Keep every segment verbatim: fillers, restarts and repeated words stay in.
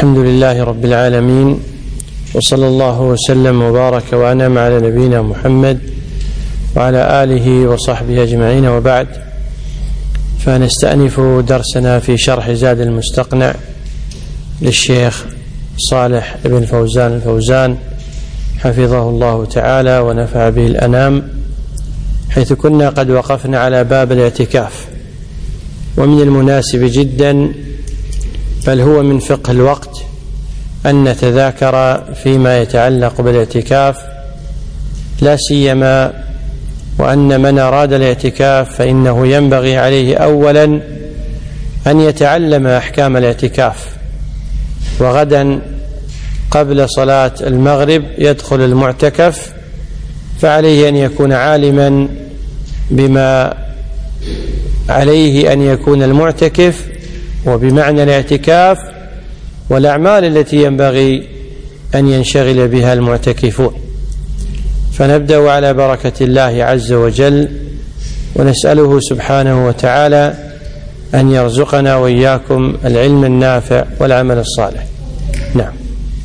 الحمد لله رب العالمين، وصلى الله وسلم وبارك وأنعم على نبينا محمد وعلى آله وصحبه أجمعين، وبعد، فنستأنف درسنا في شرح زاد المستقنع للشيخ صالح بن فوزان الفوزان حفظه الله تعالى ونفع به الأنام، حيث كنا قد وقفنا على باب الاعتكاف. ومن المناسب جدا، بل هو من فقه الوقت، أن نتذاكر فيما يتعلق بالاعتكاف، لا سيما وأن من أراد الاعتكاف فإنه ينبغي عليه أولا أن يتعلم أحكام الاعتكاف. وغدا قبل صلاة المغرب يدخل المعتكف، فعليه أن يكون عالما بما عليه أن يكون المعتكف وبمعنى الاعتكاف والأعمال التي ينبغي أن ينشغل بها المعتكفون. فنبدأ على بركة الله عز وجل، ونسأله سبحانه وتعالى أن يرزقنا وإياكم العلم النافع والعمل الصالح. نعم.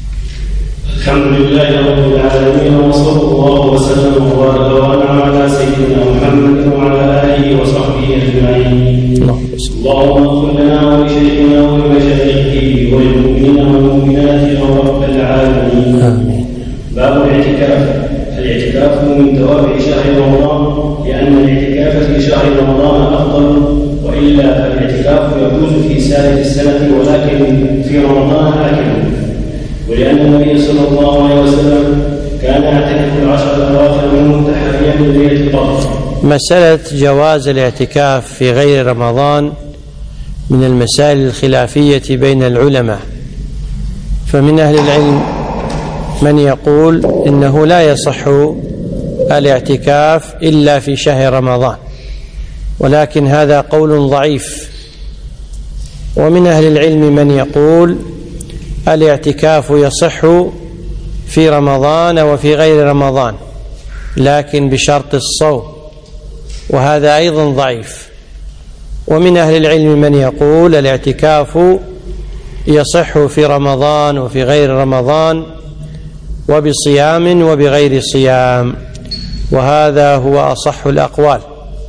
الحمد لله رب العالمين، وصلى الله وسلم وبارك وانعم على سيدنا محمد وعلى اله وصحبه اجمعين. اللهم اغفر لنا ولشيخنا ولمشايخه وللمؤمنين والمؤمنات يا رب العالمين. آمين. باب الاعتكاف. الاعتكاف من توابع شهر رمضان، لان الاعتكاف في شهر رمضان افضل، والا فالاعتكاف يجوز في سائر السنه ولكن في رمضان اكمل، ولأن النبي صلى الله عليه وسلم كان يعتكف العشر الأواخر منه تحريا لليلة القدر. مسألة جواز الاعتكاف في غير رمضان من المسائل الخلافية بين العلماء، فمن أهل العلم من يقول إنه لا يصح الاعتكاف إلا في شهر رمضان، ولكن هذا قول ضعيف. ومن أهل العلم من يقول الاعتكاف يصح في رمضان وفي غير رمضان، لكن بشرط الصوم، وهذا أيضا ضعيف. ومن أهل العلم من يقول الاعتكاف يصح في رمضان وفي غير رمضان، وبصيام وبغير صيام، وهذا هو أصح الأقوال.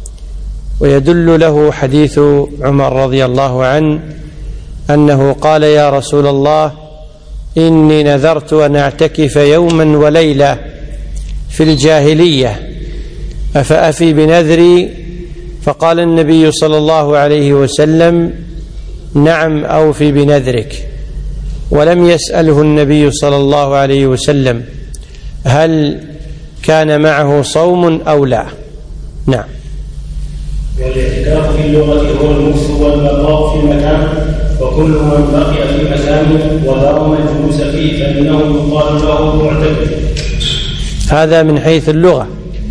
ويدل له حديث عمر رضي الله عنه أنه قال: يا رسول الله، إني نذرت أن أعتكف يوما وليلة في الجاهلية، أفأفي بنذري؟ فقال النبي صلى الله عليه وسلم: نعم، أوفي بنذرك. ولم يسأله النبي صلى الله عليه وسلم هل كان معه صوم أو لا. نعم. والاعتكاف في اللغة هو المكث والبقاء في مكان، وكل من بقي في مكان وداوم الجلوس فيه فإنه يقال له معتكف. هذا من حيث اللغة،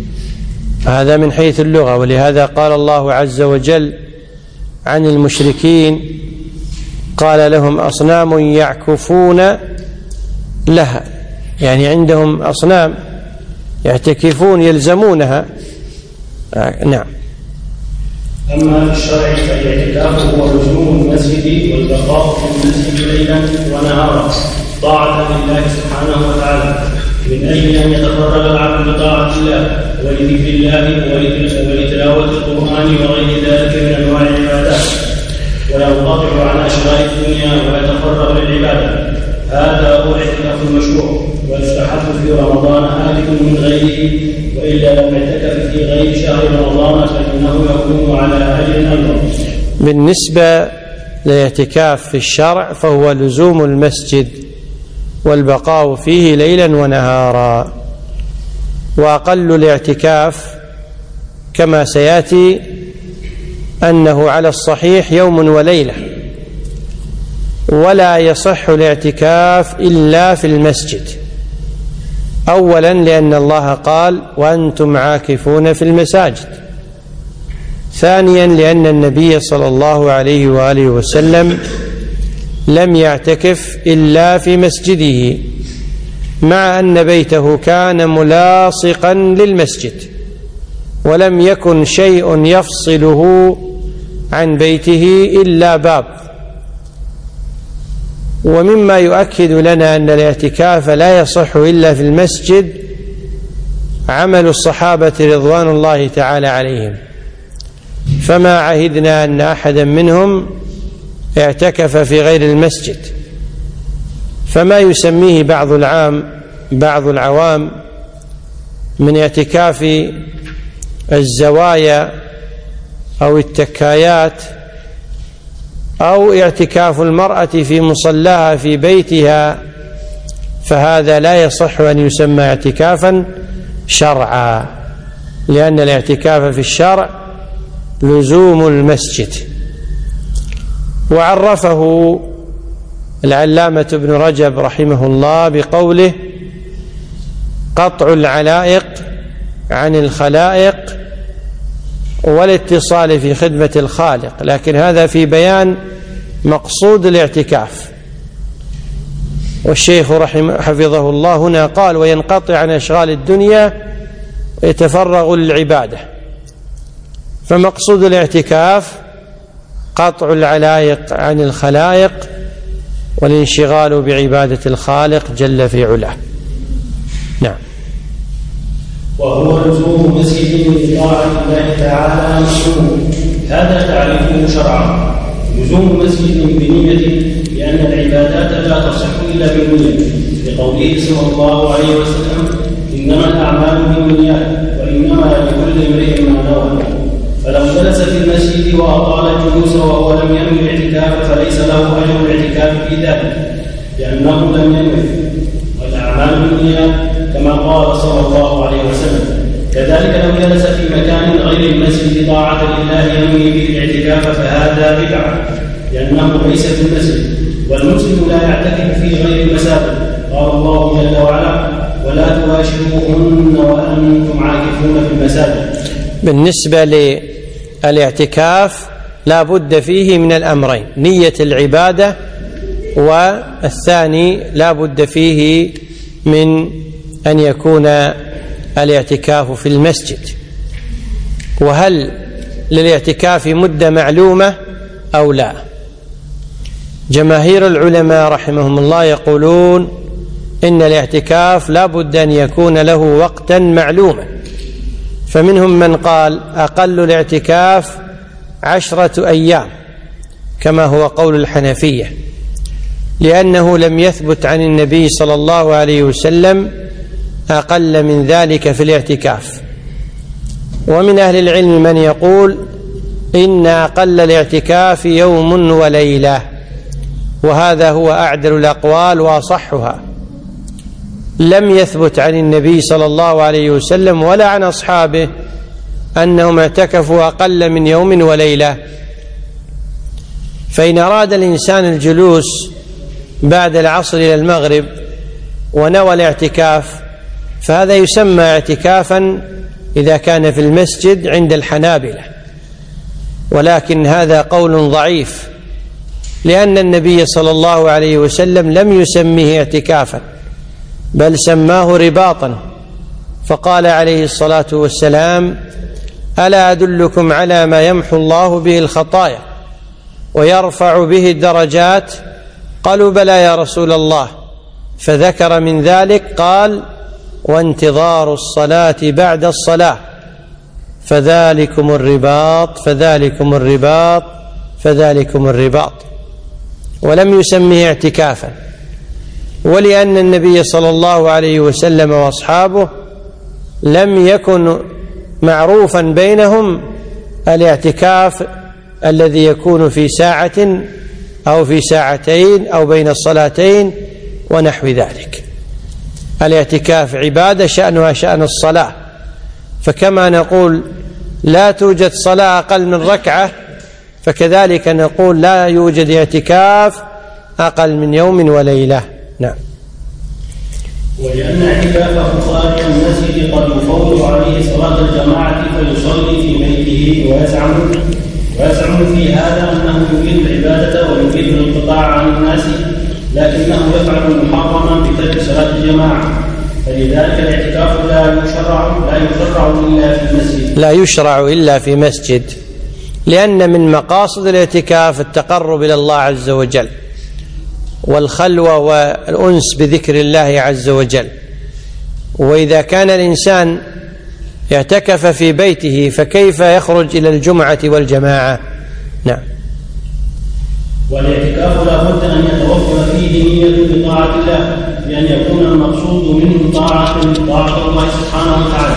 هذا من حيث اللغة. ولهذا قال الله عز وجل عن المشركين: قال لهم أصنام يعكفون لها، يعني عندهم أصنام يعتكفون يلزمونها. آه نعم. أما في الشرع فالاعتكاف هو لزوم المسجد والبقاء في المسجد ليلا ونهارا طاعة لله سبحانه وتعالى، من أجل أن يتفرغ العبد لطاعة الله ولذكر الله ولتلاوة القرآن وغير ذلك من أنواع العبادات، وينقطع عن أشغال الدنيا ويتفرغ للعبادة. هذا هو الاعتكاف المشروع، ويستحب في رمضان هالك من غيره، وإلا لم يعتكف في غير شهر رمضان فإنه يكون على أجر أيضا. بالنسبة للاعتكاف في الشرع فهو لزوم المسجد والبقاء فيه ليلا ونهارا، وأقل الاعتكاف كما سيأتي أنه على الصحيح يوم وليلة، ولا يصح الاعتكاف إلا في المسجد. أولا لأن الله قال: وأنتم عاكفون في المساجد. ثانيا لأن النبي صلى الله عليه وآله وسلم لم يعتكف إلا في مسجده، مع أن بيته كان ملاصقا للمسجد، ولم يكن شيء يفصله عن بيته إلا باب. ومما يؤكد لنا أن الاعتكاف لا يصح إلا في المسجد عمل الصحابة رضوان الله تعالى عليهم، فما عهدنا أن أحدا منهم اعتكف في غير المسجد. فما يسميه بعض العام بعض العوام من اعتكاف الزوايا أو التكايات أو اعتكاف المرأة في مصلاها في بيتها، فهذا لا يصح أن يسمى اعتكافا شرعا، لأن الاعتكاف في الشرع لزوم المسجد. وعرفه العلامة ابن رجب رحمه الله بقوله: قطع العلائق عن الخلائق والاتصال في خدمة الخالق. لكن هذا في بيان مقصود الاعتكاف. والشيخ رحمه حفظه الله هنا قال: وينقطع عن أشغال الدنيا ويتفرغ للعبادة. فمقصود الاعتكاف قطع العلائق عن الخلائق والانشغال بعبادة الخالق جل في علاه. نعم. وهو لزوم مسجد لطاعة الله تعالى مشروع، هذا تعريفه شرعا. لزوم مسجد بنية، لأن العبادات لا تصح إلا بالنية، لقوله صلى الله عليه وسلم: إنما الأعمال بالنيات وإنما لكل امرئ ما نوى. فلو جلس في المسجد وأطال الجلوس وهو لم ينوي الاعتكاف فليس له أجر الاعتكاف في ذلك، لأنه لم ينوي. والأعمال بالنيات كما قال صلى الله عليه وسلم. كذلك لو جلس في مكان غير المسجد طاعة لله ينوي به الاعتكاف فهذا بدعة، لأنه ليس في المسجد. والمسلم لا يعتكف في غير المساجد. قال الله جل وعلا: ولا تباشروهن وأنتم عاكفون في المساجد. بالنسبة للاعتكاف لا بد فيه من الأمرين: نية العبادة، والثاني لا بد فيه من أن يكون الاعتكاف في المسجد. وهل للاعتكاف مدة معلومة أو لا؟ جماهير العلماء رحمهم الله يقولون إن الاعتكاف لا بد أن يكون له وقتا معلوما، فمنهم من قال أقل الاعتكاف عشرة أيام كما هو قول الحنفية، لأنه لم يثبت عن النبي صلى الله عليه وسلم أقل من ذلك في الاعتكاف. ومن أهل العلم من يقول إن أقل الاعتكاف يوم وليلة، وهذا هو أعدل الأقوال وأصحها. لم يثبت عن النبي صلى الله عليه وسلم ولا عن أصحابه أنهم اعتكفوا أقل من يوم وليلة. فإن أراد الإنسان الجلوس بعد العصر إلى المغرب ونوى الاعتكاف فهذا يسمى اعتكافا إذا كان في المسجد عند الحنابلة، ولكن هذا قول ضعيف، لأن النبي صلى الله عليه وسلم لم يسميه اعتكافا بل سماه رباطا، فقال عليه الصلاة والسلام: ألا أدلكم على ما يمحو الله به الخطايا ويرفع به الدرجات؟ قالوا: بلى يا رسول الله. فذكر من ذلك قال: وانتظار الصلاة بعد الصلاة، فذلكم الرباط فذلكم الرباط فذلكم الرباط، ولم يسميه اعتكافا. ولأن النبي صلى الله عليه وسلم وأصحابه لم يكن معروفا بينهم الاعتكاف الذي يكون في ساعة أو في ساعتين أو بين الصلاتين ونحو ذلك. الاعتكاف عبادة شأنها شأن الصلاة، فكما نقول لا توجد صلاة أقل من ركعة، فكذلك نقول لا يوجد اعتكاف أقل من يوم وليلة. نعم. ولأن اعتكافه خارج المسجد قد يفوت عليه صلاة الجماعة فيصلي في بيته ويزعم ويزعم في هذا أنه يريد العبادة ويريد الانقطاع عن الناس، لكنه يفعل محرما بترك صلاة الجماعة. فلذلك الاعتكاف لا يشرع لا يشرع إلا في المسجد لا يشرع إلا في مسجد، لأن من مقاصد الاعتكاف التقرب إلى الله عز وجل. والخلوة والأنس بذكر الله عز وجل. وإذا كان الإنسان اعتكف في بيته فكيف يخرج إلى الجمعة والجماعة؟ نعم. والاعتكاف لا بد أن يتوفر فيه نية بطاعة الله، بأن يكون المقصود منه طاعة طاعة الله سبحانه وتعالى.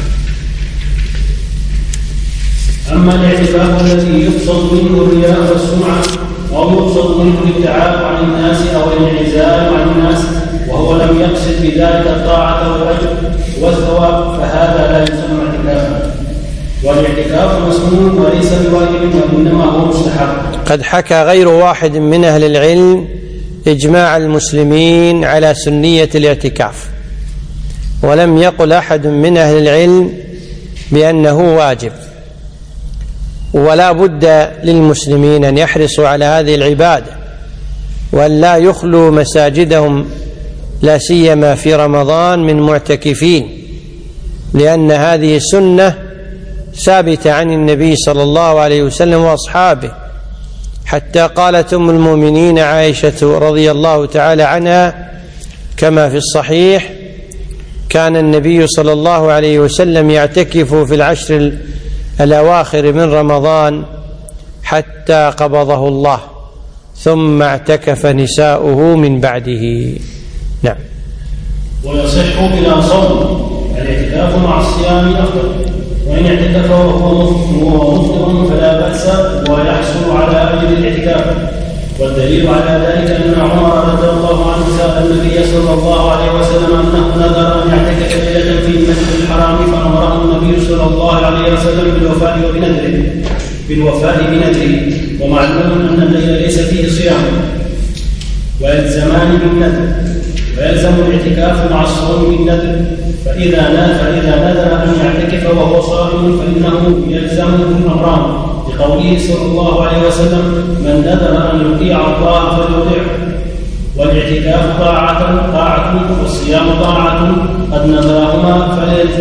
أما الاعتكاف الذي يقصد منه الرياء والسمعة، أو يقصد منه الابتعاد عن الناس أو الانعزال عن الناس، وهو لم يقصد بذلك الطاعة والأجر والثواب، فهذا لا يسمى اعتكافا. والاعتكاف مسنون وليس بواجب، وإنما هو مستحب. قد حكى غير واحد من أهل العلم إجماع المسلمين على سنية الاعتكاف، ولم يقل أحد من أهل العلم بأنه واجب. ولا بد للمسلمين أن يحرصوا على هذه العبادة، وأن لا يخلوا مساجدهم لا سيما في رمضان من معتكفين، لأن هذه سنة ثابتة عن النبي صلى الله عليه وسلم وأصحابه، حتى قالت أم المؤمنين عائشة رضي الله تعالى عنها كما في الصحيح: كان النبي صلى الله عليه وسلم يعتكف في العشر الأواخر من رمضان حتى قبضه الله، ثم اعتكف نساؤه من بعده. نعم. ويصح بلا صوم، الاعتكاف مع الصيام أفضل، وإن اعتكف وهو مفطر فلا بأس ويحصل على أجر الاعتكاف. والدليل على ذلك أن عمر رضي الله عنه سأل النبي صلى الله عليه وسلم أنه نذر أن يعتكف ليلة في المسجد الحرام، فأمره النبي صلى الله عليه وسلم بالوفاء وبنذره بالوفاء بنذره. ومعلوم أن الليل ليس فيه صيام، ويلزمان بالنذر، ويلزم الاعتكاف مع الصوم بالنذر. فإذا فإذا نذر أن يعتكف وهو صائم فإنه يلزمه الأمران، لقوله صلى الله عليه وسلم: من نذر أن يطيع الله فليطيعه. والاعتكاف طاعة طاعة والصيام طاعة، قد نذرهما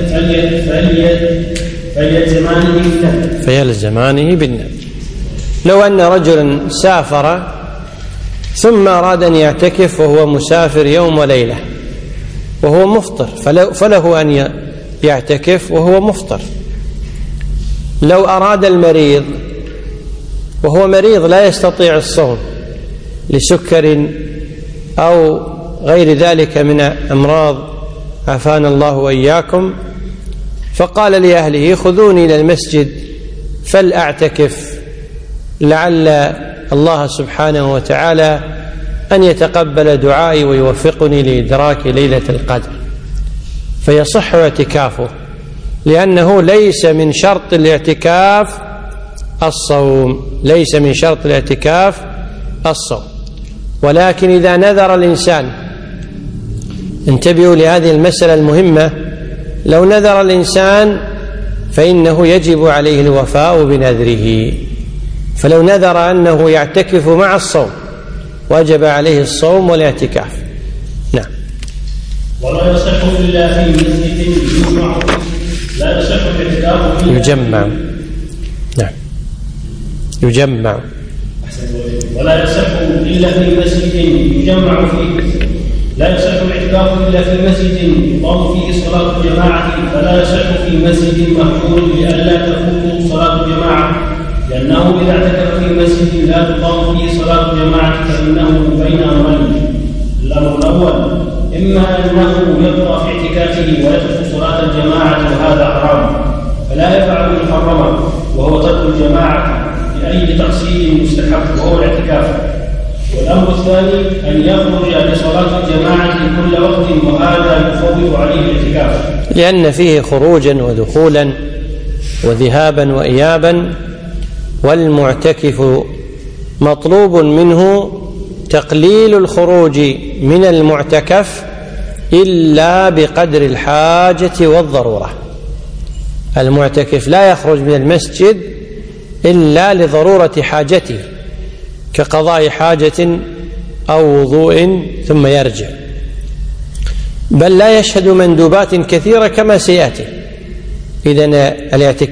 فليلزمانه بالنذر فيلزمانه بالنذر. لو أن رجلا سافر ثم أراد أن يعتكف وهو مسافر يوم وليلة وهو مفطر، فله أن يعتكف وهو مفطر. لو أراد المريض وهو مريض لا يستطيع الصوم لسكر أو غير ذلك من أمراض عافانا الله وإياكم، فقال لأهله: خذوني إلى المسجد فلأعتكف لعل الله سبحانه وتعالى أن يتقبل دعائي ويوفقني لإدراك ليلة القدر، فيصح اعتكافه، لأنه ليس من شرط الاعتكاف الصوم، ليس من شرط الاعتكاف الصوم. ولكن إذا نذر الإنسان، انتبهوا لهذه المسألة المهمة، لو نذر الإنسان فإنه يجب عليه الوفاء بنذره. فلو نذر أنه يعتكف مع الصوم وجب عليه الصوم والاعتكاف. نعم. ولا يصح إلا في مسجد يجمع، لا يصح الاعتكاف يجمع. نعم. يجمع. ولا يصح إلا في مسجد يجمع فيه، لا يصح الاعتكاف إلا في مسجد يقام فيه صلاة الجماعة، فلا يصح في مسجد مهجور لئلا تفوت صلاة الجماعة، لأنه إذا اعتكف في مسجد لا تقام فيه صلاة الجماعة فإنه بين أمرين: الأمر الأول إما أنه يبقى في اعتكافه ويترك صلاة الجماعة وهذا حرام، فلا يفعل محرما وهو ترك الجماعة بأي تقصير مستحب وهو الاعتكاف. والأمر الثاني أن يخرج لصلاة الجماعة كل وقت، وهذا يفوت عليه الاعتكاف، لأن فيه خروجا ودخولا وذهابا وإيابا، والمعتكف مطلوب منه تقليل الخروج من المعتكف إلا بقدر الحاجة والضرورة. المعتكف لا يخرج من المسجد إلا لضرورة حاجته، كقضاء حاجة أو وضوء ثم يرجع، بل لا يشهد مندوبات كثيرة كما سيأتي. إذن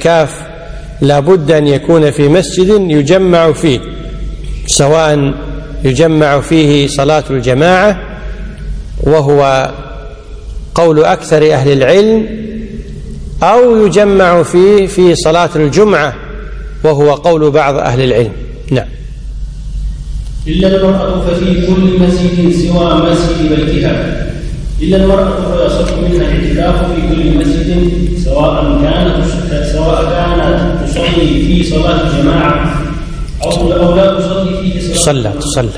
الاعتكاف لا بد أن يكون في مسجد يجمع فيه، سواء يجمع فيه صلاة الجماعة، وهو قول أكثر أهل العلم، أو يجمع فيه في صلاة الجمعة، وهو قول بعض أهل العلم. نعم. إلا المرأة ففي كل مسجد سوى مسجد بيتها، إلا المرأة فيصح منها الاعتكاف في كل مسجد سواء كانت سواء كانت تصلي في صلاة الجماعة أو أو لا تصلي فيه صلاة تصلى تصلى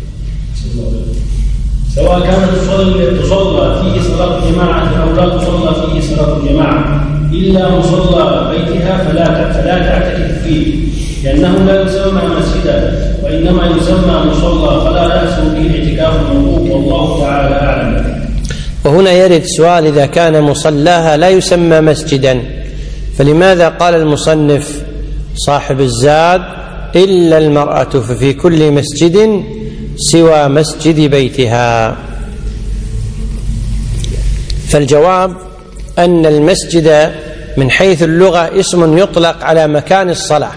سواء كانت تصلي تصلى فيه صلاة الجماعة أو لا تصلى فيه صلاة الجماعة، إلا مصلى بيتها فلا فلا تعتكف فيه، لأنه لا يسمى مسجدا وإنما يسمى مصلى، فلا بأس به الاعتكاف المطلوب، والله تعالى أعلم. وهنا يرد سؤال: إذا كان مصلاها لا يسمى مسجدا، فلماذا قال المصنف صاحب الزاد إلا المرأة ففي كل مسجد سوى مسجد بيتها؟ فالجواب أن المسجد من حيث اللغة اسم يطلق على مكان الصلاة،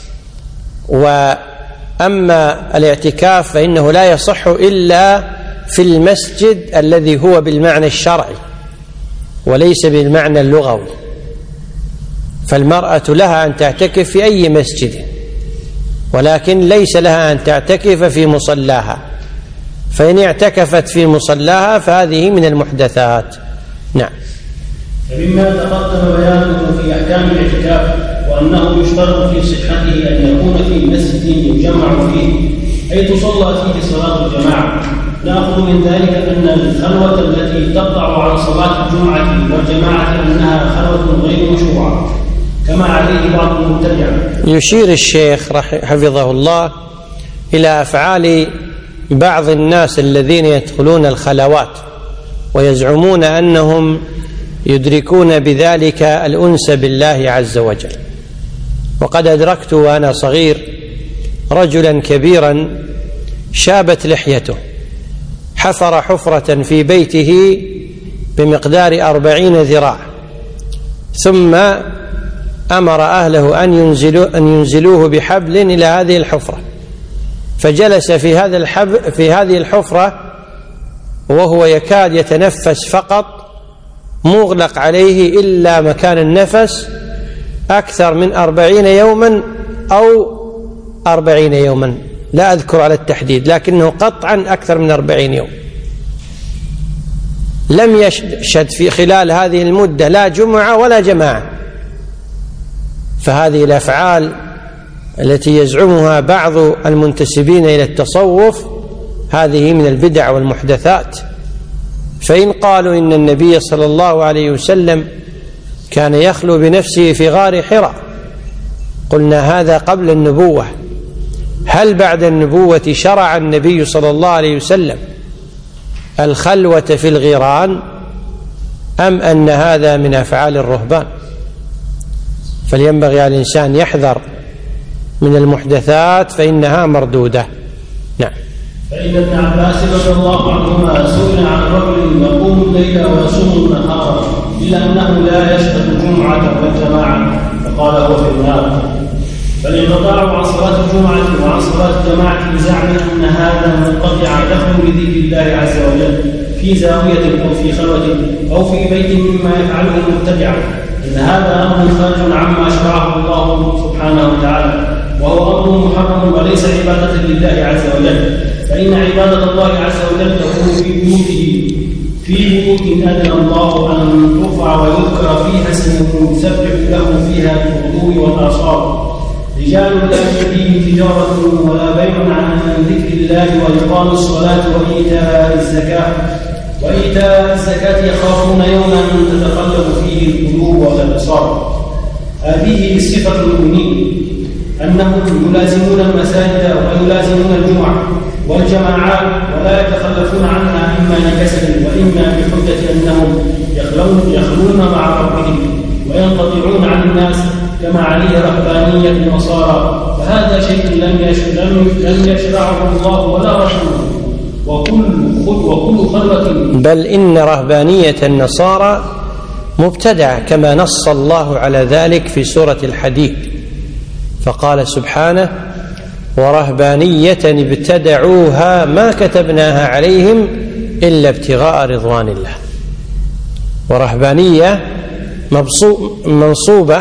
وأما الاعتكاف فإنه لا يصح إلا في المسجد الذي هو بالمعنى الشرعي وليس بالمعنى اللغوي. فالمرأة لها أن تعتكف في أي مسجد، ولكن ليس لها أن تعتكف في مصلاها، فإن اعتكفت في مصلاها فهذه من المحدثات. نعم. فمما تقدم بيانه في أحكام الاعتكاف وأنه يشترط في صحته أن يكون في مسجد يجمع فيه، أي تصلى فيه صلاة الجماعة. نأخذ من ذلك أن الخلوة التي تقطع عن صلاة الجمعة والجماعة أنها خلوة غير مشروعة كما عليه بعض المبتدعة. يشير الشيخ حفظه الله إلى أفعال بعض الناس الذين يدخلون الخلوات ويزعمون أنهم يدركون بذلك الأنس بالله عز وجل. وقد أدركت وأنا صغير رجلا كبيرا شابت لحيته، حفر حفرة في بيته بمقدار أربعين ذراع، ثم أمر أهله أن ينزلوا أن ينزلوه بحبل إلى هذه الحفرة، فجلس في هذا الحب في هذه الحفرة وهو يكاد يتنفس فقط، مغلق عليه إلا مكان النفس، أكثر من أربعين يوما أو أربعين يوما، لا أذكر على التحديد، لكنه قطعا أكثر من أربعين يوم. لم يشهد في خلال هذه المدة لا جمعة ولا جماعة. فهذه الأفعال التي يزعمها بعض المنتسبين إلى التصوف هذه من البدع والمحدثات. فإن قالوا إن النبي صلى الله عليه وسلم كان يخلو بنفسه في غار حراء، قلنا هذا قبل النبوة. هل بعد النبوة شرع النبي صلى الله عليه وسلم الخلوة في الغيران، أم أن هذا من أفعال الرهبان؟ فلينبغي على الإنسان يحذر من المحدثات فإنها مردودة. نعم. فإن ابن عباس رضي الله عنهما سئل عن رجل يقوم الليل ويصوم النهار إلا أنه لا يشهد الجمعة والجماعة، فقال هو في النار. فالانقطاع عن صلاة الجمعة وعن صلاة الجماعة بزعم أن هذا منقطع دخل بذكر الله عز وجل في زاوية أو في خلوة أو في بيت مما يفعله المبتدعة، إن هذا أمر خارج عما شرعه الله سبحانه وتعالى، وهو أمر محرم وليس عبادة لله عز وجل. فإن عبادة الله عز وجل تكون في بيوته في بيوت أذن الله أن ترفع ويذكر فيها اسمه يسبح له فيها بالغدو والآصال، رجال لا تلهيهم تجارة ولا بيع عن ذكر الله وإقام الصلاة وإيتاء الزكاة وإيتاء الزكاة يخافون يوما تتقلب فيه القلوب والأبصار. هذه صفة المؤمنين، أنهم يلازمون المساجد ويلازمون الجمعة والجماعات ولا يتخلفون عنها إما لكسل وإما بحجة أنهم يخلون, يخلون مع ربهم وينقطعون عن الناس كما عليه رهبانية النصارى، فهذا شيء لم لم يشرعه الله ولا رسوله، وكل وكل خلوة. بل إن رهبانية النصارى مبتدعة كما نص الله على ذلك في سورة الحديد، فقال سبحانه: ورهبانية ابتدعوها ما كتبناها عليهم إلا ابتغاء رضوان الله. ورهبانية منصوبة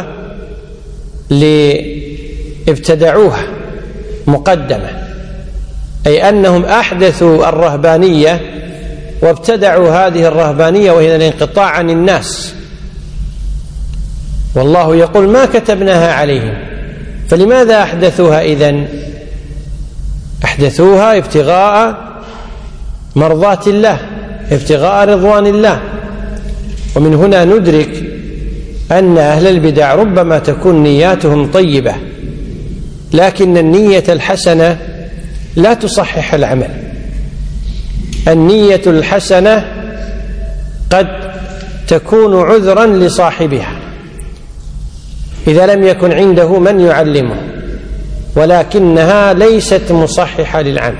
لابتدعوها مقدمة، أي أنهم أحدثوا الرهبانية وابتدعوا هذه الرهبانية وهي الانقطاع عن الناس، والله يقول ما كتبناها عليهم. فلماذا أحدثوها إذن؟ أحدثوها ابتغاء مرضات الله، ابتغاء رضوان الله. ومن هنا ندرك أن أهل البدع ربما تكون نياتهم طيبة، لكن النية الحسنة لا تصحح العمل. النية الحسنة قد تكون عذرا لصاحبها إذا لم يكن عنده من يعلمه، ولكنها ليست مصححة للعمل.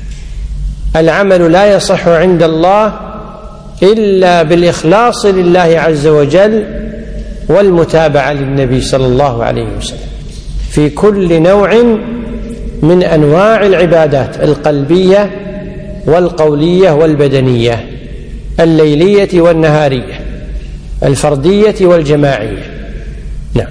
العمل لا يصح عند الله إلا بالإخلاص لله عز وجل والمتابعة للنبي صلى الله عليه وسلم في كل نوع من أنواع العبادات القلبية والقولية والبدنية، الليلية والنهارية، الفردية والجماعية. نعم.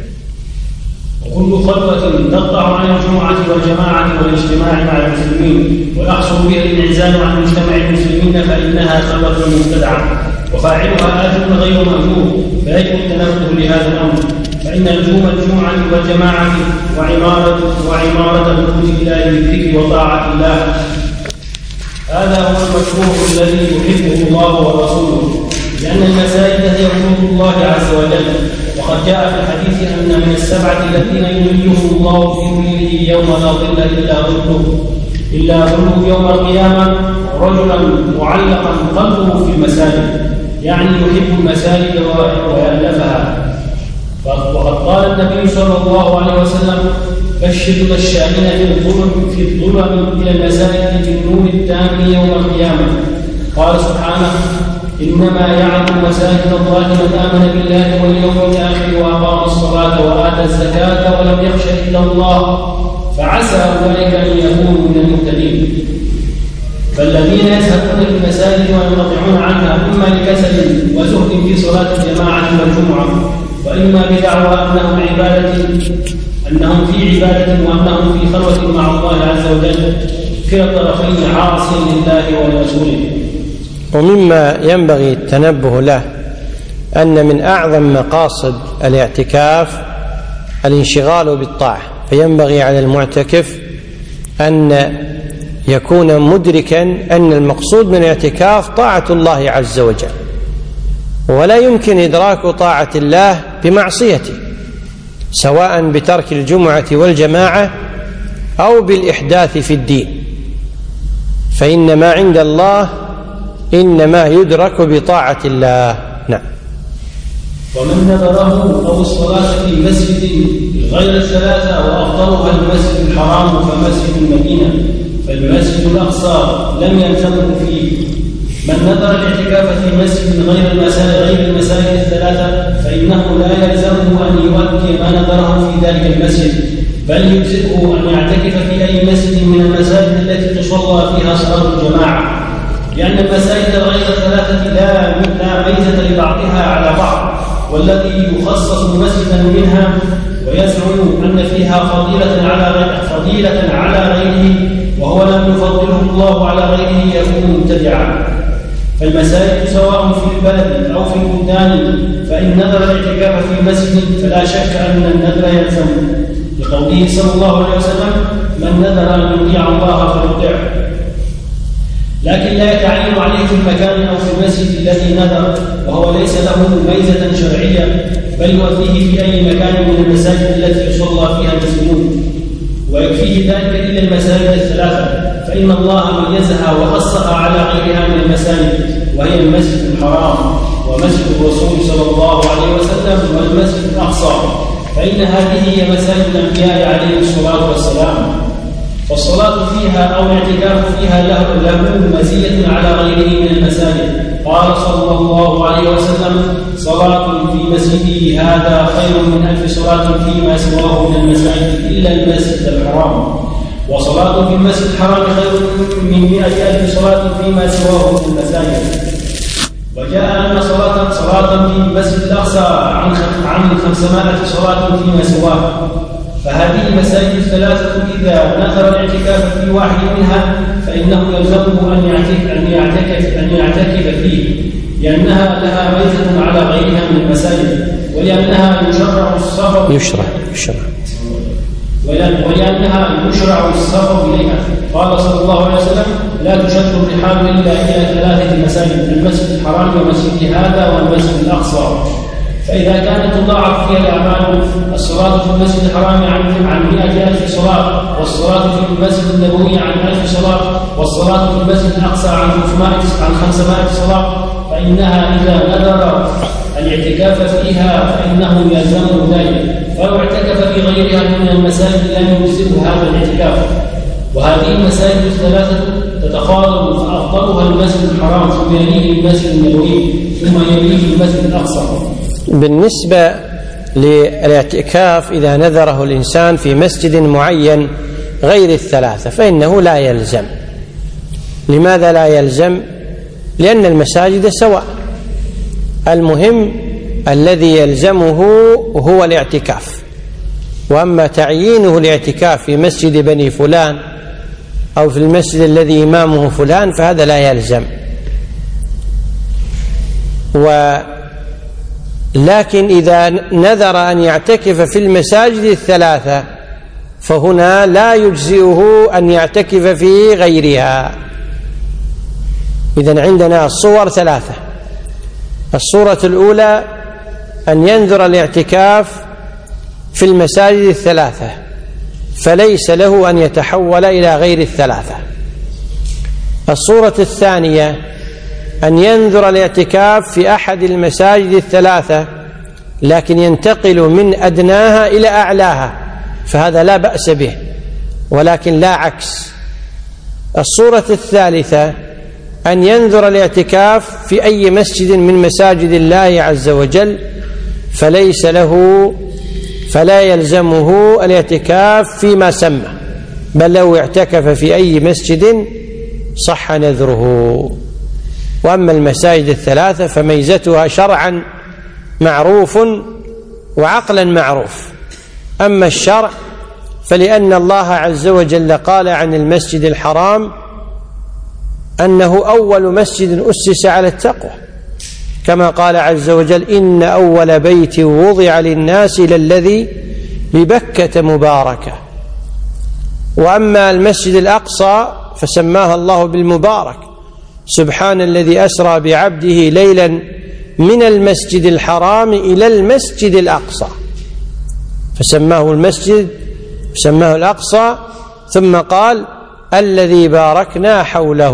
وكل خطوة تقطع عن الجمعة والجماعة والاجتماع مع المسلمين ويحصل بها الانعزال عن مجتمع المسلمين فإنها خطوة مبتدعة وفاعلها آثم غير مأجور، فيجب التنبه لهذا الأمر، فإن لزوم الجمعة والجماعة وعمارة وعمارة بيوت الله بالذكر وطاعة الله هذا هو المشروع الذي يحبه الله ورسوله، لأن المساجد هي حدود الله عز وجل. وقد جاء في الحديث أن من السبعة الذين يظلهم الله في ظله يوم لا ظل إلا ظله إلا ظله يوم القيامة رجلا معلقا قلبه في المساجد، يعني يحب المساجد ويألفها. وقد قال النبي صلى الله عليه وسلم: بشر الشائعين في الظلم في الظلم إلى المساجد بالنور التام يوم القيامة. قال سبحانه: إنما يعلم مساجد الله من آمن بالله واليوم الآخر وأقام الصلاة وآتى الزكاة ولم يخش إلا الله فعسى أولئك أن يكونوا من المهتدين. فالذين يزهقون في المساجد وينقطعون عنها إما لكسل وزهد في صلاة الجماعة والجمعة، وإما بدعوى أنهم عبادة أنهم في عبادة وأنهم في خلوة مع الله عز وجل، كلا الطرفين عاصي لله ولرسوله. ومما ينبغي التنبه له أن من أعظم مقاصد الاعتكاف الانشغال بالطاعة، فينبغي على المعتكف أن يكون مدركا أن المقصود من الاعتكاف طاعة الله عز وجل، ولا يمكن إدراك طاعة الله بمعصيته، سواء بترك الجمعة والجماعة أو بالإحداث في الدين، فإن ما عند الله إنما يدرك بطاعة الله. نعم. ومن نذره أو الصلاة في مسجد غير الثلاثة وأفضلها المسجد الحرام فمسجد المدينة، فالمسجد الأقصى لم يلزمه فيه. من نذر الاعتكاف في مسجد غير المساجد غير المساجد الثلاثة فإنه لا يلزمه أن يؤدي ما نذره في ذلك المسجد، بل يجزئه أن يعتكف في أي مسجد من المساجد التي تصلى فيها صلاة الجماعة، لأن المساجد غير الثلاثة لا ميزة لبعضها على بعض، والذي يخصص مسجدا منها ويزعم أن فيها فضيلة على فضيلة على غيره وهو لم يفضله الله على غيره يكون مبتدعا. فالمساجد سواء في البلد أو في البلدان، فإن نذر الاعتكاف في مسجد فلا شك أن النذر يلزم، لقوله صلى الله عليه وسلم: من نذر أن يطيع الله فليطعه. لكن لا يتعين عليه في المكان أو في المسجد الذي نذر وهو ليس له ميزة شرعية، بل يؤديه في أي مكان من المساجد التي يصلى فيها المسلمون، ويكفيه ذلك إلا المساجد الثلاثة، فإن الله ميزها وخصها على غيرها من المساجد، وهي المسجد الحرام ومسجد الرسول صلى الله عليه وسلم والمسجد الأقصى، فإن هذه هي مساجد الأنبياء عليهم الصلاة والسلام، والصلاة فيها أو الاعتكاف فيها له, له مزية على غيره من المساجد. قال صلى الله عليه وسلم: صلاة في مسجدي هذا خير من ألف صلاة فيما سواه من المساجد إلا المسجد الحرام. وصلاة في المسجد الحرام خير من مئة ألف صلاة فيما سواه من المساجد. وجاء أن صلاة صلاة في المسجد الأقصى عن عن خمسمائة صلاة فيما سواه. فهذه المساجد الثلاثة إذا نذر الاعتكاف في واحد منها فإنه يلزمه أن يعتكف أن يعتكف أن يعتكف فيه، لأنها لها ميزة على غيرها من المساجد، ولأنها يشرع السفر يشرع يشرع ولأنها يشرع السفر إليها. قال صلى الله عليه وسلم: لا تشد الرحال إلا إلى ثلاثة مساجد، المسجد الحرام ومسجد هذا والمسجد الأقصى. فإذا كانت تضاعف فيها الأعمال، الصلاة في المسجد الحرام عن عن مئة ألف صلاة، والصلاة في المسجد النبوي عن ألف صلاة، والصلاة في المسجد الأقصى عن عن خمسمائة صلاة، فإنها إذا نذر الاعتكاف فيها فإنه يلزمه ذلك، فلو اعتكف في غيرها من المساجد لم يجزئه هذا الاعتكاف. وهذه المساجد الثلاثة تتفاضل، فأفضلها المسجد الحرام، ثم يليه المسجد النبوي، ثم يليه المسجد الأقصى. بالنسبة للاعتكاف إذا نذره الإنسان في مسجد معين غير الثلاثة فإنه لا يلزم. لماذا لا يلزم؟ لأن المساجد سواء، المهم الذي يلزمه هو الاعتكاف. وأما تعيينه الاعتكاف في مسجد بني فلان أو في المسجد الذي إمامه فلان فهذا لا يلزم. ولكن إذا نذر أن يعتكف في المساجد الثلاثة فهنا لا يجزئه أن يعتكف في غيرها. إذن عندنا الصور ثلاثة: الصورة الأولى أن ينذر الاعتكاف في المساجد الثلاثة فليس له أن يتحول إلى غير الثلاثة. الصورة الثانية أن ينذر الاعتكاف في أحد المساجد الثلاثة لكن ينتقل من أدناها إلى أعلاها، فهذا لا بأس به، ولكن لا عكس. الصورة الثالثة أن ينذر الاعتكاف في أي مسجد من مساجد الله عز وجل فليس له فلا يلزمه الاعتكاف فيما سمى، بل لو اعتكف في أي مسجد صح نذره. وأما المساجد الثلاثة فميزتها شرعا معروف وعقلا معروف. أما الشرع فلأن الله عز وجل قال عن المسجد الحرام أنه أول مسجد أسس على التقوى، كما قال عز وجل: إن أول بيت وضع للناس للذي ببكة مباركة. وأما المسجد الأقصى فسماها الله بالمبارك: سبحان الذي أسرى بعبده ليلا من المسجد الحرام إلى المسجد الأقصى، فسماه المسجد سماه الأقصى، ثم قال: الذي باركنا حوله.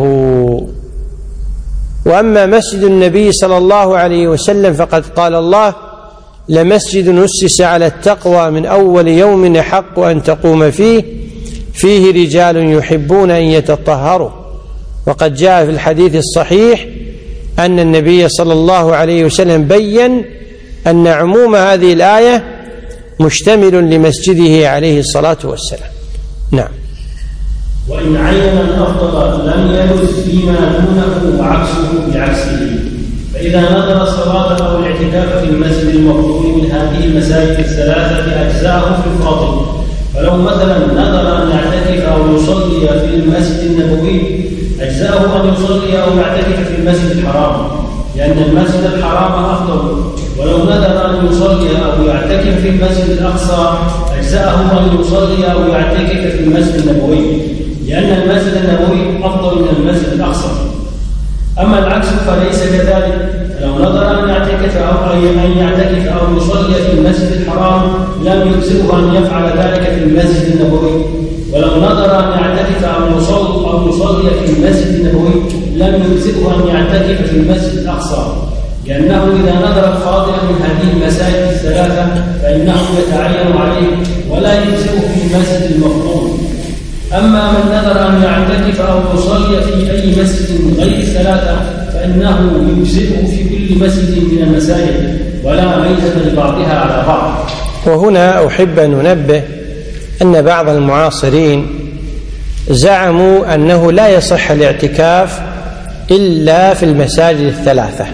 وأما مسجد النبي صلى الله عليه وسلم فقد قال الله: لمسجد أسس على التقوى من أول يوم أحق أن تقوم فيه فيه رجال يحبون أن يتطهروا. وقد جاء في الحديث الصحيح أن النبي صلى الله عليه وسلم بيّن أن عموم هذه الآية مشتمل لمسجده عليه الصلاة والسلام. نعم. وإن عين الأفضل لم يجوز فيما دونه وعكسه بعكسه. فإذا نذر الصلاة أو الاعتكاف في المسجد المفضول من هذه المساجد الثلاثة أجزاءه في الفرض. فلو مثلا نذر أن يعتكف أو يصلي في المسجد النبوي أجزاءه أن يصلي أو يعتكف في المسجد الحرام، لأن المسجد الحرام أفضل. ولو نذر أن يصلي أو يعتكف في المسجد الأقصى أجزاءه أن يصلي أو يعتكف في المسجد النبوي، لأن المسجد النبوي أفضل من المسجد الأقصى. أما العكس فليس كذلك. لو نظر أن يعتكف أو أن يعتكف أو يصلي في المسجد الحرام لم يجزئه أن يفعل ذلك في المسجد النبوي. ولو نظر أن يعتكف أو يصلي أو يصلي في المسجد النبوي لم يجزئه أن يعتكف في المسجد الأقصى، لأنه إذا نظر الفاضل من هذه المساجد الثلاثة فإنه يتعين عليه ولا يجزئه في المسجد المفضول. أما من نذر أن يعتكف أو يصلي في أي مسجد غير الثلاثة فإنه يجزئه في كل مسجد من المساجد ولا ميزة لبعضها على بعض. وهنا أحب أن ننبه أن بعض المعاصرين زعموا أنه لا يصح الاعتكاف إلا في المساجد الثلاثة،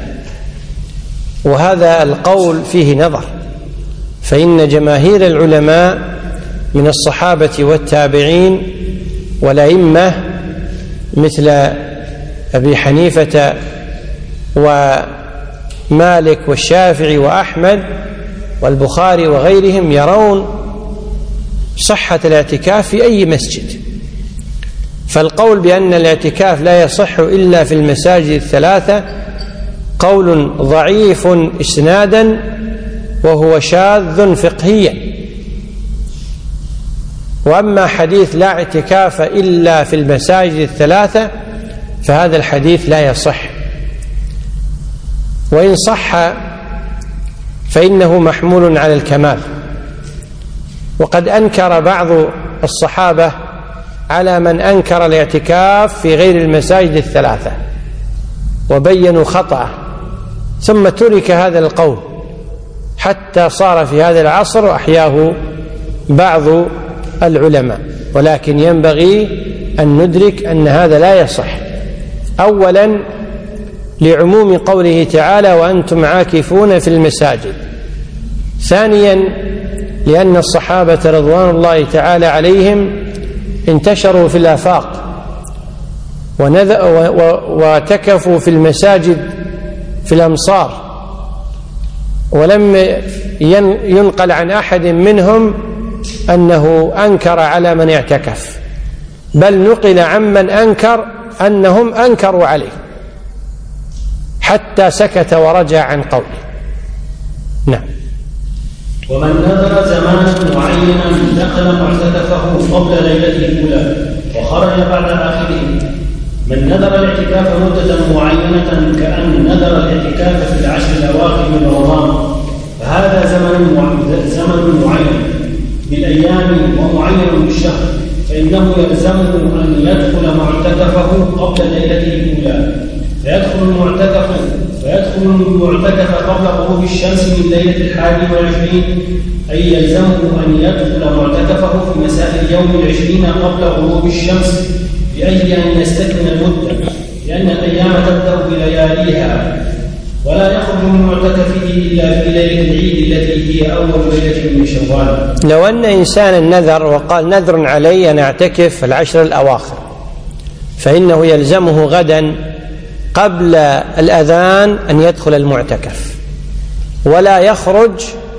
وهذا القول فيه نظر، فإن جماهير العلماء من الصحابة والتابعين والأئمة مثل أبي حنيفة ومالك والشافعي وأحمد والبخاري وغيرهم يرون صحة الاعتكاف في أي مسجد. فالقول بأن الاعتكاف لا يصح إلا في المساجد الثلاثة قول ضعيف إسنادا وهو شاذ فقهيا. وأما حديث لا اعتكاف إلا في المساجد الثلاثة فهذا الحديث لا يصح، وإن صح فإنه محمول على الكمال. وقد أنكر بعض الصحابة على من أنكر الاعتكاف في غير المساجد الثلاثة وبينوا خطأه، ثم ترك هذا القول حتى صار في هذا العصر وأحياه بعض العلماء. ولكن ينبغي أن ندرك أن هذا لا يصح، أولا لعموم قوله تعالى وأنتم عاكفون في المساجد، ثانيا لأن الصحابة رضوان الله تعالى عليهم انتشروا في الآفاق واعتكفوا في المساجد في الأمصار، ولم ينقل عن أحد منهم أنه أنكر على من اعتكف، بل نقل عمن أنكر أنهم أنكروا عليه حتى سكت ورجع عن قوله. نعم. ومن نذر زمانا معينا دخل معتكفه قبل ليلته الأولى وخرج بعد آخره. من نذر الاعتكاف مدة معينة كأن نذر الاعتكاف في العشر الأواخر من رمضان فهذا زمن زمن معين بالأيام ومعين بالشهر، فإنه يلزمه أن يدخل معتكفه قبل ليلته الأولى، فيدخل المعتكف فيدخل المعتكف قبل غروب الشمس من ليلة الحادي والعشرين، أي يلزمه أن يدخل معتكفه في مساء اليوم العشرين قبل غروب الشمس لأجل أن يستكمل المدة، لأن الأيام تبدأ بلياليها، ولا يخرج من معتكفه إلا في ليلة العيد التي هي أول ليلة من شوال. لو أن إنسانا نذر وقال نذر علي أن أعتكف العشر الأواخر، فإنه يلزمه غدا قبل الأذان أن يدخل المعتكف، ولا يخرج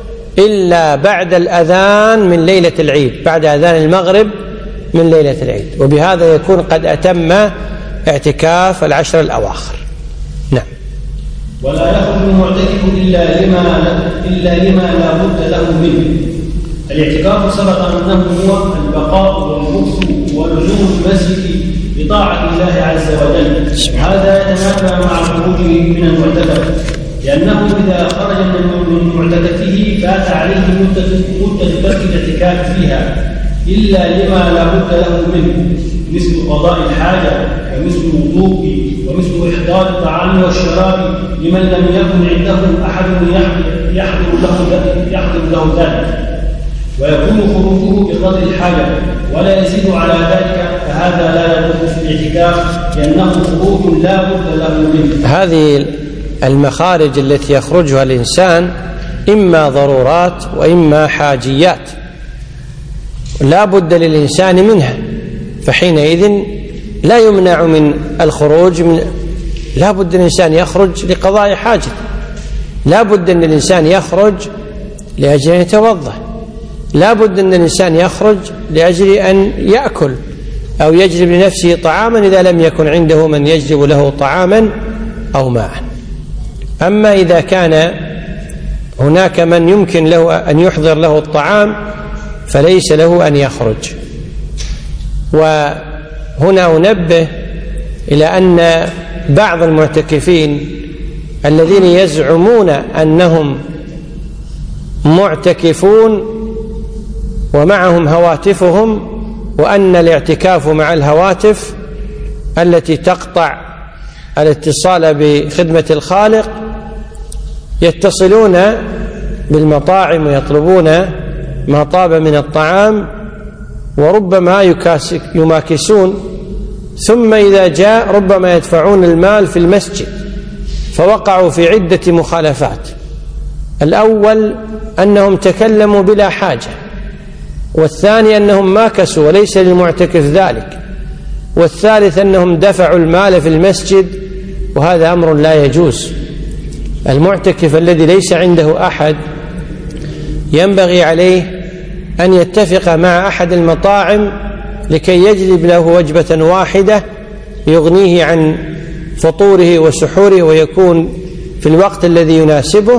إلا بعد الأذان من ليلة العيد، بعد أذان المغرب من ليلة العيد، وبهذا يكون قد أتم اعتكاف العشر الأواخر. نعم. ولا يخرج المعتكف إلا لما إلا لما لا بد له منه. الاعتكاف سبق أنه هو البقاء والمكث ولزوم المسجد بطاعة الله عز وجل، هذا يتنافى مع خروجه من المعتكف، لأنه إذا خرج من معتكفه فات عليه مدة مدة ترك الاعتكاف فيها إلا لما لا بد له منه، مثل قضاء الحاجة ومثل الوضوء ومثل إحضار الطعام والشراب لمن لم يكن عنده أحد يحضر له يحضر له ذلك، ويكون خروجه بقدر الحاجة ولا يزيد على ذلك، فهذا لا يدخل في الاعتكاف لأنه خروج لا بد له منه. هذه المخارج التي يخرجها الإنسان إما ضرورات وإما حاجيات لا بد للإنسان منها، فحينئذ لا يمنع من الخروج من لا بد الإنسان يخرج لقضاء حاجة، لا بد أن الإنسان يخرج لأجل أن يتوضأ، لا بد أن الإنسان يخرج لأجل أن يأكل أو يجلب لنفسه طعاما إذا لم يكن عنده من يجلب له طعاما أو ماء. أما إذا كان هناك من يمكن له أن يحضر له الطعام فليس له أن يخرج. وهنا أنبه إلى أن بعض المعتكفين الذين يزعمون أنهم معتكفون ومعهم هواتفهم، وأن الاعتكاف مع الهواتف التي تقطع الاتصال بخدمة الخالق، يتصلون بالمطاعم ويطلبون ما طاب من الطعام وربما يماكسون، ثم إذا جاء ربما يدفعون المال في المسجد، فوقعوا في عدة مخالفات. الأول أنهم تكلموا بلا حاجة، والثاني أنهم ماكسوا وليس للمعتكف ذلك، والثالث أنهم دفعوا المال في المسجد، وهذا أمر لا يجوز. المعتكف الذي ليس عنده أحد ينبغي عليه أن يتفق مع أحد المطاعم لكي يجلب له وجبة واحدة يغنيه عن فطوره وسحوره، ويكون في الوقت الذي يناسبه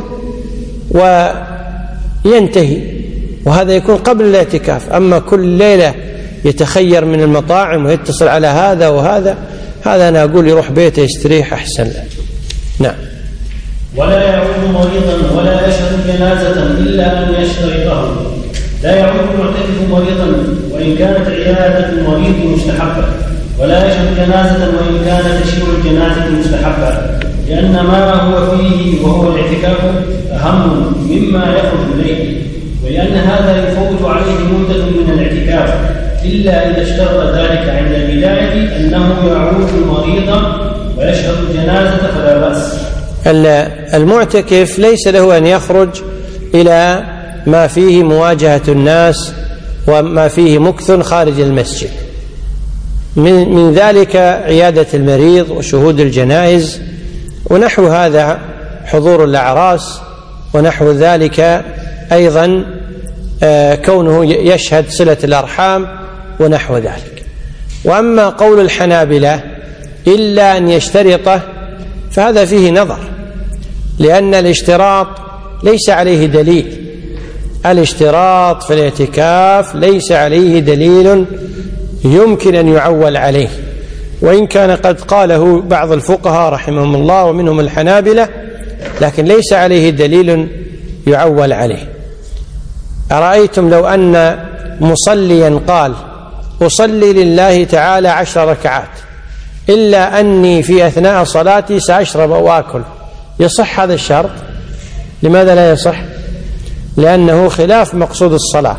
وينتهي، وهذا يكون قبل الاعتكاف. أما كل ليلة يتخير من المطاعم ويتصل على هذا وهذا، هذا أنا أقول يروح بيته يستريح أحسن له. نعم. ولا يعود مريضا ولا يشهد جنازة إلا أن يشترطه. لا يعود المعتكف مريضا وإن كانت عيادة المريض مستحبة، ولا يشهد جنازة وإن كان تشيع الجنازة مستحبة، لأن ما هو فيه وهو الاعتكاف أهم مما يخرج إليه، ولأن هذا يفوت عليه مدة من الاعتكاف، إلا إذا اشترط ذلك عند البداية أنه يعود مريضا ويشهد الجنازة فلا بأس. المعتكف ليس له أن يخرج إلى ما فيه مواجهة الناس وما فيه مكث خارج المسجد، من, من ذلك عيادة المريض وشهود الجنائز ونحو هذا، حضور الأعراس ونحو ذلك، أيضا آه كونه يشهد صلة الأرحام ونحو ذلك. وأما قول الحنابلة إلا أن يشترطه فهذا فيه نظر، لأن الاشتراط ليس عليه دليل. الاشتراط في الاعتكاف ليس عليه دليل يمكن أن يعول عليه، وإن كان قد قاله بعض الفقهاء رحمهم الله ومنهم الحنابلة، لكن ليس عليه دليل يعول عليه. أرأيتم لو أن مصليا قال أصلي لله تعالى عشر ركعات إلا أني في أثناء صلاتي سأشرب وآكل، يصح هذا الشرط؟ لماذا لا يصح؟ لأنه خلاف مقصود الصلاة.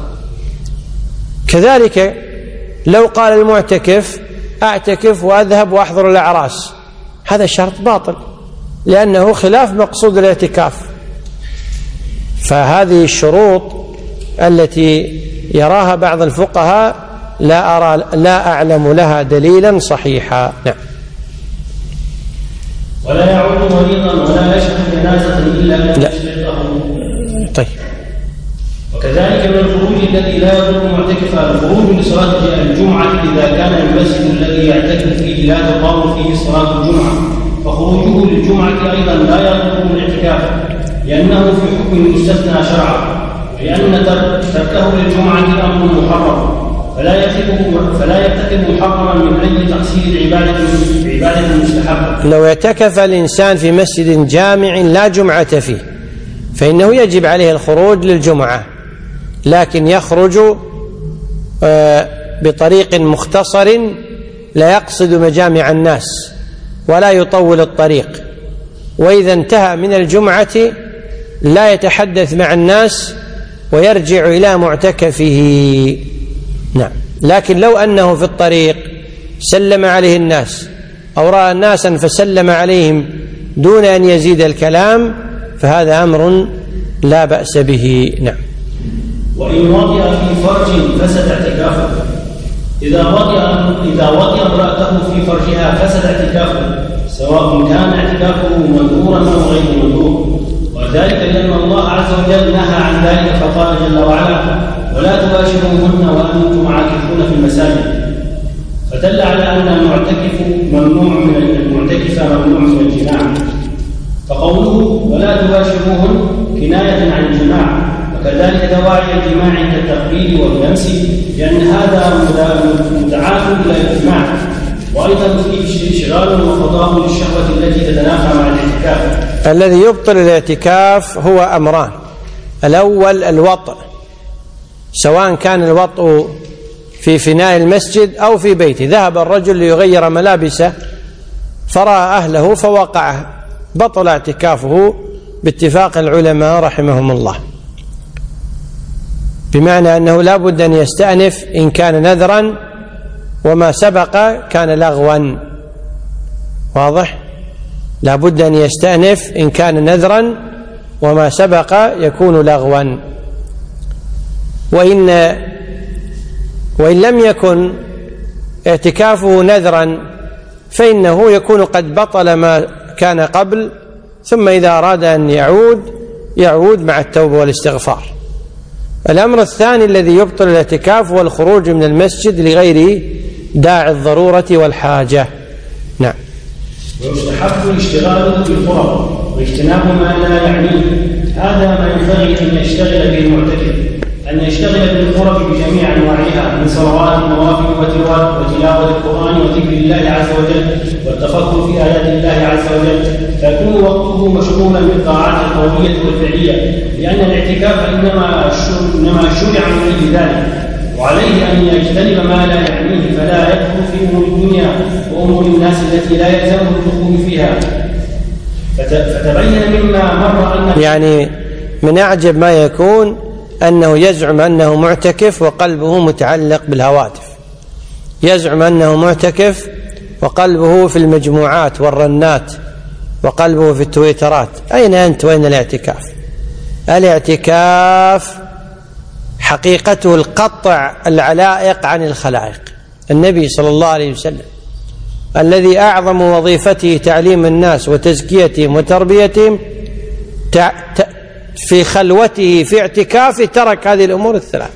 كذلك لو قال المعتكف أعتكف وأذهب وأحضر الأعراس، هذا الشرط باطل لأنه خلاف مقصود الاعتكاف. فهذه الشروط التي يراها بعض الفقهاء لا أرى لا أعلم لها دليلا صحيحا. نعم. ولا يعود مريضا ولا يشهد جنازة إلا أن يشترطه. طيب. وكذلك من الخروج الذي لا يضر معتكفا الخروج لصلاة الجمعة إذا كان المسجد الذي يعتكف فيه لا تقام فيه صلاة الجمعة، فخروجه للجمعة أيضا لا يضر الاعتكاف، لأنه في حكم المستثنى شرعا، لأن تركه للجمعة أمر محرم، فلا يرتكب فلا يرتكب محرما من أجل تحصيل عبادة عبادة مستحبة. لو اعتكف الإنسان في مسجد جامع لا جمعة فيه فإنه يجب عليه الخروج للجمعة، لكن يخرج بطريق مختصر لا يقصد مجامع الناس ولا يطول الطريق، وإذا انتهى من الجمعة لا يتحدث مع الناس ويرجع إلى معتكفه. نعم. لكن لو أنه في الطريق سلم عليه الناس أو رأى ناسا فسلم عليهم دون أن يزيد الكلام فهذا أمر لا بأس به. نعم. وإن وطئ في فرج فسد اعتكافه. إذا وطئ إذا وطئ امرأته في فرجها فسد اعتكافه، سواء كان اعتكافه مندورا أو غير مندور، وذلك لأن الله عز وجل نهى عن ذلك، فقال جل وعلا: ولا تباشروهن وأنتم عاكفون في المساجد، فدل على أن المعتكف ممنوع من المعتكف ممنوع من الجماع. فقوله ولا تباشروهن كناية عن الجماع، وكذلك دواعي الجماع كالتقبيل واللمس، لأن هذا مدعاة إلى الجماع، وأيضا فيه شغال وخطاب للشهوة التي تتنافى مع الاعتكاف. الذي يبطل الاعتكاف هو أمران: الأول الوطء، سواء كان الوطء في فناء المسجد أو في بيته، ذهب الرجل ليغير ملابسه فرأى أهله فوقع، بطل اعتكافه باتفاق العلماء رحمهم الله. بمعنى أنه لا بد أن يستأنف إن كان نذرا، وما سبق كان لغوا. واضح؟ لا بد أن يستأنف إن كان نذرا، وما سبق يكون لغوا. وإن وإن لم يكن اعتكافه نذرا فإنه يكون قد بطل ما كان قبل، ثم إذا أراد أن يعود يعود مع التوبة والاستغفار. الأمر الثاني الذي يبطل الاعتكاف هو الخروج من المسجد لغير داعي الضرورة والحاجة. نعم. ويستحب الاشتغال بالقرب واجتناب ما لا يعنيه. هذا ما ينبغي أن يشتغل به المعتكف، أن يشتغل بالقرب بجميع أنواعها من صلوات النوافل وتلاوة القرآن وذكر الله عز وجل والتفكر في آيات الله عز وجل، فيكون وقته مشغولا بالطاعات القولية والفعلية، لأن الاعتكاف إنما إنما شرع من ذلك، وعليه أن يجتنب ما لا يعنيه، فلا يدخل في أمور الدنيا وأمور الناس التي لا يلزمه الدخول فيها. فتبين مما مر أن يعني من أعجب ما يكون أنه يزعم أنه معتكف وقلبه متعلق بالهواتف، يزعم أنه معتكف وقلبه في المجموعات والرنات وقلبه في التويترات. أين أنت وأين الاعتكاف؟ الاعتكاف حقيقته القطع العلائق عن الخلائق. النبي صلى الله عليه وسلم الذي أعظم وظيفته تعليم الناس وتزكيتهم وتربيتهم، في خلوته في اعتكافه ترك هذه الأمور الثلاث،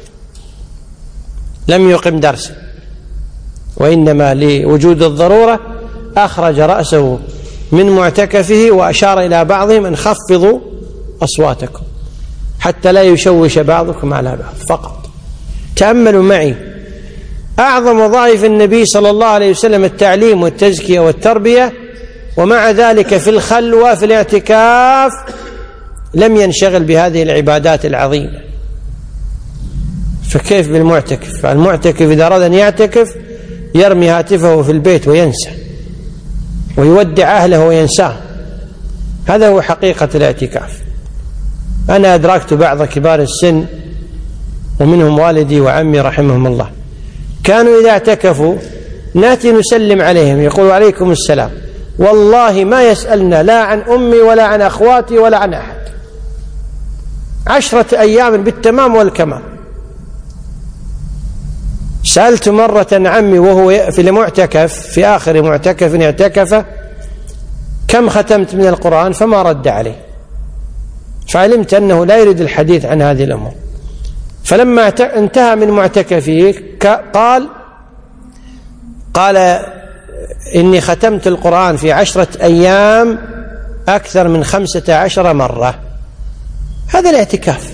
لم يقم درسا، وإنما لوجود الضرورة أخرج رأسه من معتكفه وأشار إلى بعضهم أن خفضوا أصواتكم حتى لا يشوش بعضكم على بعض فقط. تأملوا معي، أعظم وظائف النبي صلى الله عليه وسلم التعليم والتزكية والتربية، ومع ذلك في الخلوة في الاعتكاف لم ينشغل بهذه العبادات العظيمة. فكيف بالمعتكف؟ المعتكف إذا أراد أن يعتكف يرمي هاتفه في البيت وينسى، ويودع أهله وينساه. هذا هو حقيقة الاعتكاف. أنا أدركت بعض كبار السن ومنهم والدي وعمي رحمهم الله، كانوا إذا اعتكفوا ناتي نسلم عليهم يقول عليكم السلام، والله ما يسألنا لا عن أمي ولا عن أخواتي ولا عن أحد، عشرة أيام بالتمام والكمال. سألت مرة عمي وهو في المعتكف في آخر معتكف اعتكف كم ختمت من القرآن، فما رد عليه، فعلمت أنه لا يريد الحديث عن هذه الأمور. فلما انتهى من معتكفه قال قال إني ختمت القرآن في عشرة أيام أكثر من خمسة عشر مرة. هذا الاعتكاف.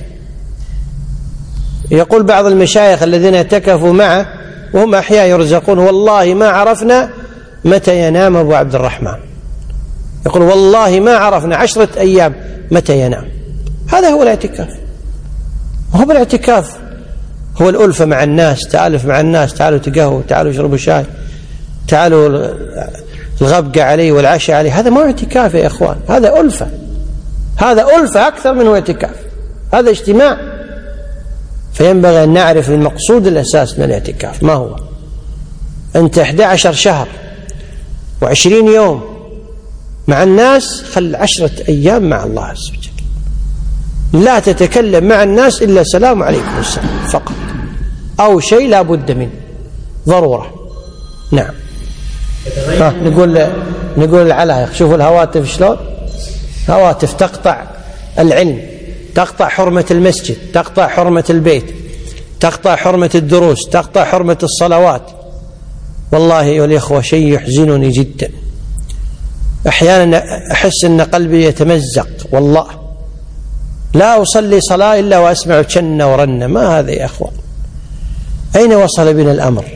يقول بعض المشايخ الذين اعتكفوا معه وهم أحياء يرزقون، والله ما عرفنا متى ينام أبو عبد الرحمن، يقول والله ما عرفنا عشرة أيام متى ينام. هذا هو الاعتكاف. وهو بالاعتكاف هو الألفة مع الناس، تألف مع الناس، تعالوا تقهوا، تعالوا اشربوا شاي، تعالوا الغبقة عليه والعشاء عليه. هذا ما اعتكاف يا إخوان، هذا ألفة، هذا ألفة أكثر من اعتكاف، هذا اجتماع. فينبغي أن نعرف المقصود الأساس من الاعتكاف ما هو. أنت أحد عشر شهر وعشرين يوم مع الناس، خل عشرة أيام مع الله عز وجل، لا تتكلم مع الناس إلا سلام عليكم السلام فقط، أو شيء لا بد منه ضرورة. نعم. ها نقول نقول العلائق، شوفوا الهواتف شلون، هواتف تقطع العلم، تقطع حرمة المسجد، تقطع حرمة البيت، تقطع حرمة الدروس، تقطع حرمة الصلوات. والله أيها الإخوة شيء يحزنني جدا، أحيانا أحس أن قلبي يتمزق، والله لا أصلي صلاة إلا وأسمع شن ورن. ما هذا يا أخوان؟ أين وصل بنا الأمر؟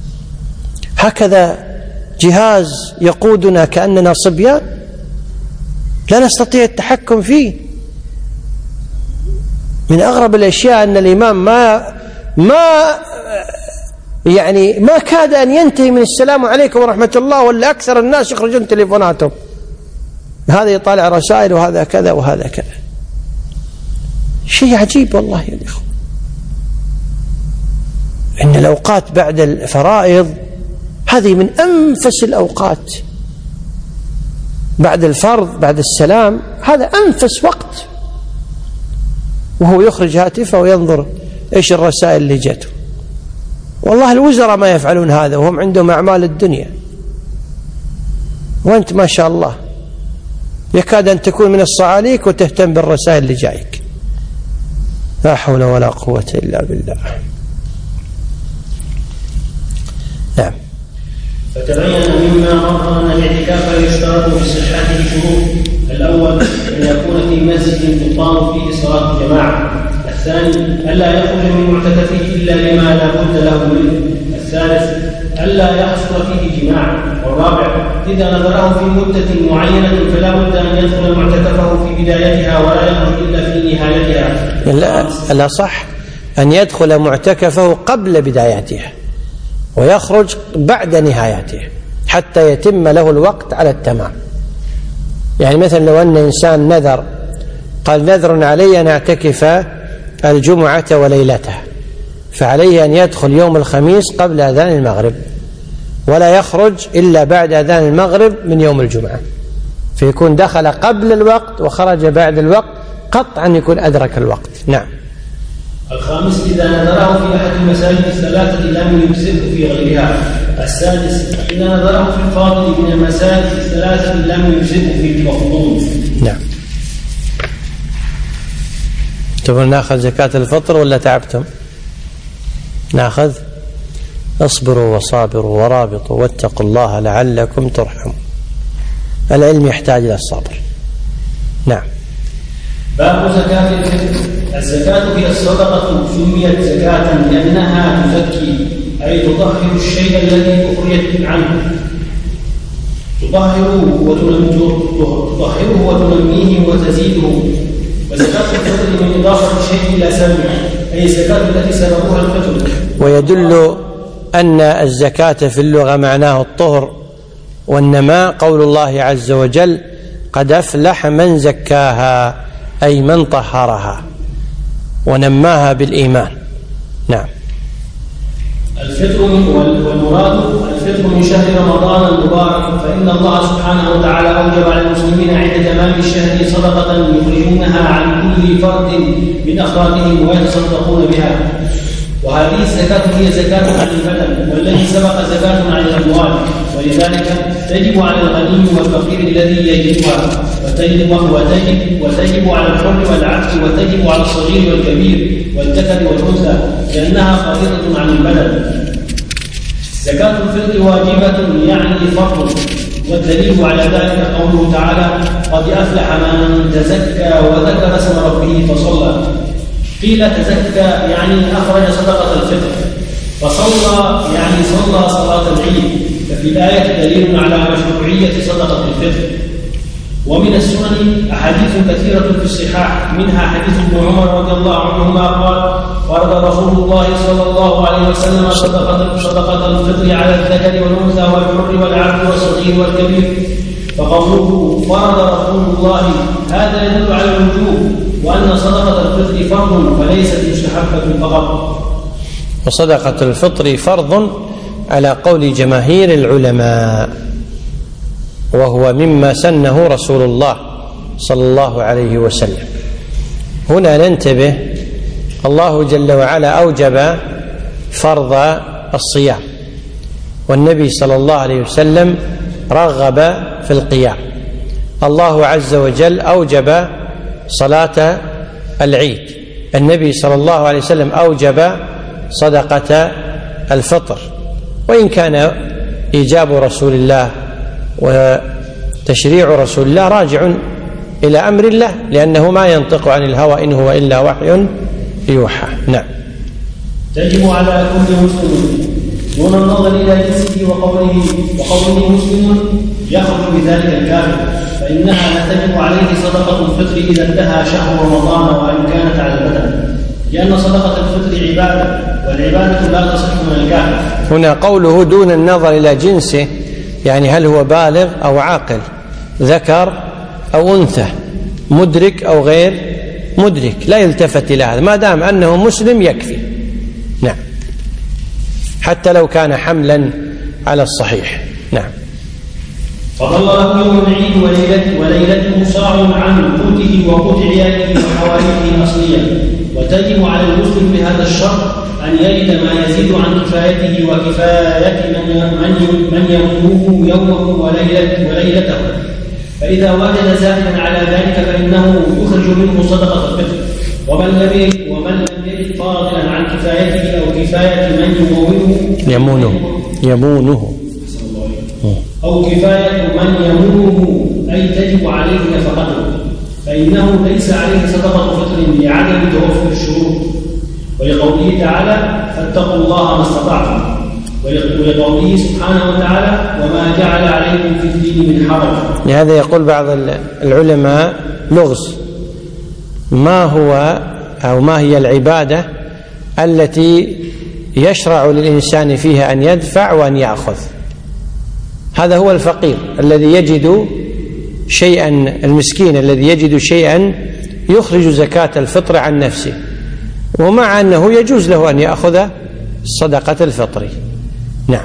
هكذا جهاز يقودنا كأننا صبيان لا نستطيع التحكم فيه. من أغرب الأشياء أن الإمام ما ما يعني ما كاد أن ينتهي من السلام عليكم ورحمة الله، ولا أكثر الناس يخرجون تليفوناتهم، هذا يطالع رسائل وهذا كذا وهذا كذا. شيء عجيب والله يا إخوة. إن الأوقات بعد الفرائض هذه من أنفس الأوقات، بعد الفرض بعد السلام هذا أنفس وقت، وهو يخرج هاتفه وينظر إيش الرسائل اللي جاته. والله الوزراء ما يفعلون هذا وهم عندهم أعمال الدنيا، وأنت ما شاء الله يكاد أن تكون من الصعاليك وتهتم بالرسائل اللي جايك. لا حول ولا قوة إلا بالله. نعم. فتبين مما مر أن الاعتكاف يشترط في صحته شروط: الأول أن يكون في مسجد تقام فيه صلاة الجماعة، الثاني ألا يخرج من معتكفه إلا لما لا بد له منه، الثالث ألا يحصل فيه جماع، والرابع إذا نظره في مدة معينة فلا بد أن يدخل معتكفه في بدايتها ولا يخرج إلا في نهايتها. لا, لا صح أن يدخل معتكفه قبل بدايتها ويخرج بعد نهايتها حتى يتم له الوقت على التمام. يعني مثلا لو أن إنسان نذر قال نذر علي أن أعتكف الجمعة وليلتها، فعليه أن يدخل يوم الخميس قبل أذان المغرب ولا يخرج إلا بعد أذان المغرب من يوم الجمعة، فيكون دخل قبل الوقت وخرج بعد الوقت، قطعا يكون أدرك الوقت. نعم. الخامس إذا نظره في أحد المساجد الثلاثة لم يجزئه في غيرها. السادس إذا نظره في الفاضل من المساجد الثلاثة لم يجزئه في المفضول. نعم. تبون ناخذ زكاة الفطر ولا تعبتم؟ ناخذ. اصبروا وصابروا ورابطوا واتقوا الله لعلكم ترحمون. العلم يحتاج إلى الصبر. نعم. باب زكاة الفطر. الزكاة هي الصدقة، سميت زكاة لأنها تزكي، أي تطهر الشيء الذي أخرجت عنه، تطهره وتنميه وتزيده. وزكاة الفطر من إضافة الشيء إلى سببه، أي الزكاة التي سببها الفطر. ويدل أن الزكاة في اللغة معناه الطهر والنماء قول الله عز وجل: قد أفلح من زكاها، أي من طهرها ونماها بالإيمان. نعم. الفطر والمراد الفطر من شهر رمضان المبارك، فإن الله سبحانه وتعالى أوجب على المسلمين عند تمام الشهر صدقة يخرجونها عن كل فرد من أفرادهم ويتصدقون بها، وهذه الزكاة هي زكاة عن البدن، والذي سبق زكاة عن الأموال، ولذلك تجب على الغني والفقير الذي يجدها، وتجب, وتجب, وتجب على الحر والعبد، وتجب على الصغير والكبير والذكر والأنثى، لأنها فريضة عن البدن. زكاة الفطر واجبة يعني فرض، والدليل على ذلك قوله تعالى: قد أفلح من تزكى وذكر اسم ربه فصلى. قيل تزكى يعني أخرج صدقة الفطر، فصلى يعني صلى صلاة العيد، ففي الآية دليل على مشروعية صدقة الفطر. ومن السنن أحاديث كثيرة في الصحاح، منها حديث ابن عمر رضي الله عنهما قال: فرض رسول الله صلى الله عليه وسلم صدقة, صدقة الفطر على الذكر والأنثى والحر والعبد والصغير والكبير. فقوله فرض رسول الله هذا يدل على الوجوب، وأن صدقة الفطر فرض فليست مستحبة فقط. وصدقة الفطر فرض على قول جماهير العلماء، وهو مما سنه رسول الله صلى الله عليه وسلم. هنا ننتبه، الله جل وعلا أوجب فرض الصيام، والنبي صلى الله عليه وسلم رغب في القيام. الله عز وجل أوجب صلاة العيد، النبي صلى الله عليه وسلم أوجب صدقة الفطر، وإن كان إيجاب رسول الله وتشريع رسول الله راجع إلى أمر الله، لأنه ما ينطق عن الهوى إن هو إلا وحي يوحى. نعم. تجب على كل مسلم دون النظر إلى جنسه وقوله وقوله مسلم يخرج بذلك الكافر، فإنها لا تجب عليه صدقة الفطر إذا انتهى شهر رمضان وإن كانت على البدن، لأن صدقة الفطر عبادة، والعبادة لا تصح من الكافر. هنا قوله دون النظر إلى جنسه، يعني هل هو بالغ أو عاقل، ذكر أو أنثى، مدرك أو غير مدرك، لا يلتفت إلى هذا، ما دام أنه مسلم يكفي. نعم. حتى لو كان حملا على الصحيح. نعم. فضل له يوم العيد وليلته, وليلته صاع عن قوته وقوت عياله وحوائجه الأصلية. وتجب على المسلم بهذا الشرط أن يجد ما يزيد عن كفايته وكفاية من من يموه يومه وليلته, وليلته. فإذا وجد زائدا على ذلك فإنه يخرج منه صدقة الفطر. ومن لم ومن لم يجد فاضلا عن كفايته أو كفاية من يمونه يمونه يمونه أو كفاية من يمونه أي تجب عليه نفقته، فإنه ليس عليه صدقة فطر لعدم توفر الشروط، ولقوله تعالى فاتقوا الله ما استطعتم، ولقوله سبحانه وتعالى وما جعل عليكم في الدين من حرج. لهذا يقول بعض العلماء لغز: ما هو أو ما هي العبادة التي يشرع للإنسان فيها أن يدفع وأن يأخذ؟ هذا هو الفقير الذي يجد شيئا، المسكين الذي يجد شيئا يخرج زكاة الفطر عن نفسه، ومع أنه يجوز له أن يأخذ صدقة الفطر. نعم.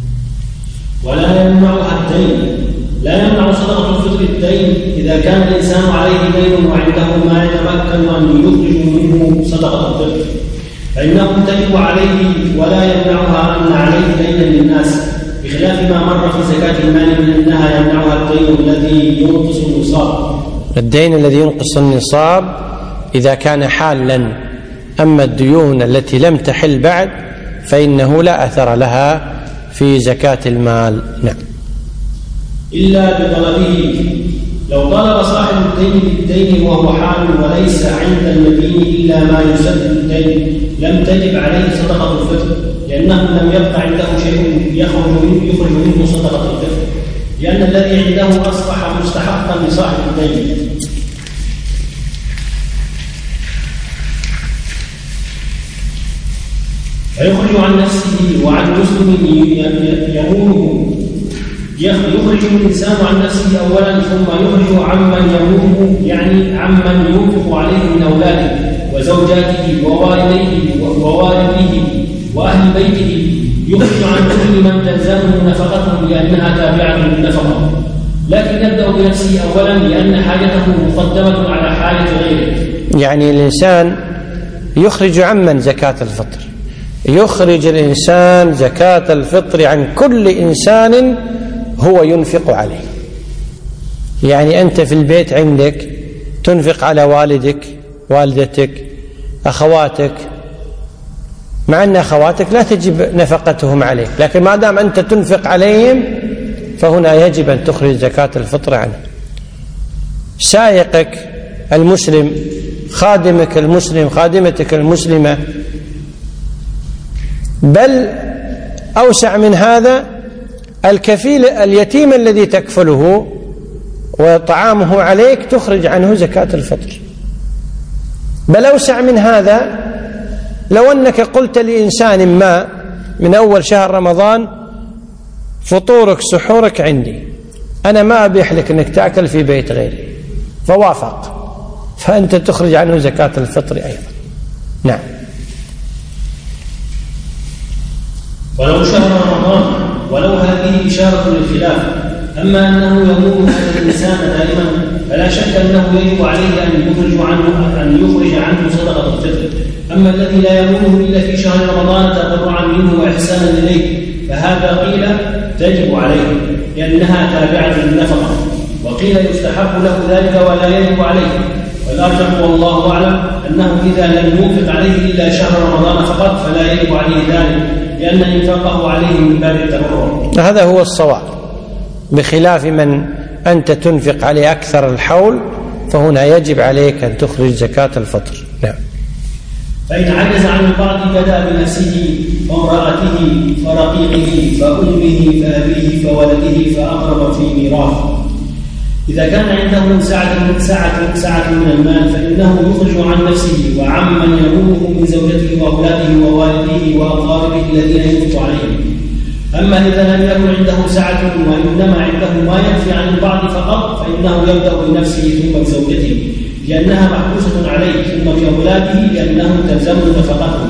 ولا يمنعها الدين، لا يمنع صدقة الفطر الدين إذا كان الإنسان عليه دين وعنده ما يتمكن أن يخرج منه صدقة الفطر، فإنه تجب عليه ولا يمنعها أن عليه دينا للناس، بخلاف ما مر في زكاة المال من أنها يمنعها الدين الذي ينقص النصاب. الدين الذي ينقص النصاب إذا كان حالا، أما الديون التي لم تحل بعد فإنه لا أثر لها في زكاة المال. نعم. إلا بطلبه، لو طلب صاحب الدين بالدين وهو حال وليس عند المدين إلا ما يسدد الدين لم تجب عليه صدقة الفطر، لأنه لم يبقى عنده شيء يخرج منه يخرج منه صدقة الفطر، لأن الذي عنده أصبح مستحقا لصاحب الدين. فيخرج عن نفسه وعن مسلم يمونه، يخرج الإنسان عن نفسه أولا ثم يخرج عمن يمونه، يعني عمن ينفق عليه من أولاده وزوجاته ووالديه ووالديه وأهل بيته، يخرج عن كل من تلزمه نفقته لأنها تابعة للنفقة، لكن يبدأ بنفسه أولا لأن حاجته مقدمة على حاجة غيره. يعني الإنسان يخرج عمن زكاة الفطر، يخرج الإنسان زكاة الفطر عن كل إنسان هو ينفق عليه. يعني أنت في البيت عندك تنفق على والدك، والدتك، أخواتك، مع أن أخواتك لا تجب نفقتهم عليك، لكن ما دام أنت تنفق عليهم فهنا يجب أن تخرج زكاة الفطر عنه. سائقك المسلم، خادمك المسلم، خادمتك المسلمة، بل أوسع من هذا الكفيل اليتيم الذي تكفله وطعامه عليك تخرج عنه زكاة الفطر. بل أوسع من هذا، لو أنك قلت لإنسان ما من أول شهر رمضان فطورك سحورك عندي، أنا ما أبيح لك أنك تأكل في بيت غيري، فوافق، فأنت تخرج عنه زكاة الفطر أيضا. نعم. ولو شهر رمضان، ولو هذه إشارة للخلاف، أما أنه يموت هذا الإنسان دائما فلا شك أنه يجب عليه أن يخرج عنه أن يخرج عنه صدقة الفطر. أما الذي لا يموت إلا في شهر رمضان تضرعا منه وإحسانا إليه فهذا قيل تجب عليه لأنها تابعة للنفقة، وقيل يستحب له ذلك ولا يجب عليه. والأرجح والله أعلم أنه إذا لم ينفق عليه إلا شهر رمضان فقط فلا يجب عليه ذلك، لأن إنفاقه عليه من باب التبرع. هذا هو الصواب، بخلاف من أنت تنفق عليه أكثر الحول فهنا يجب عليك أن تخرج زكاة الفطر. نعم. فإن عجز عن البعض بدأ بنفسه وامرأته فرقيقه فأمه فأبيه فولده فأقرب في ميراث. إذا كان عنده سعة سعة سعة من المال فإنه يخرج عن نفسه وعمن يمونه من زوجته وأولاده ووالديه وأقاربه الذين ينفق عليهم. أما إذا لم يكن عنده سعة وإنما عنده ما يكفي عن البعض فقط فإنه يبدأ بنفسه ثم بزوجته لأنها محبوسة عليه، ثم بأولاده لأنهم تلزمه نفقتهم،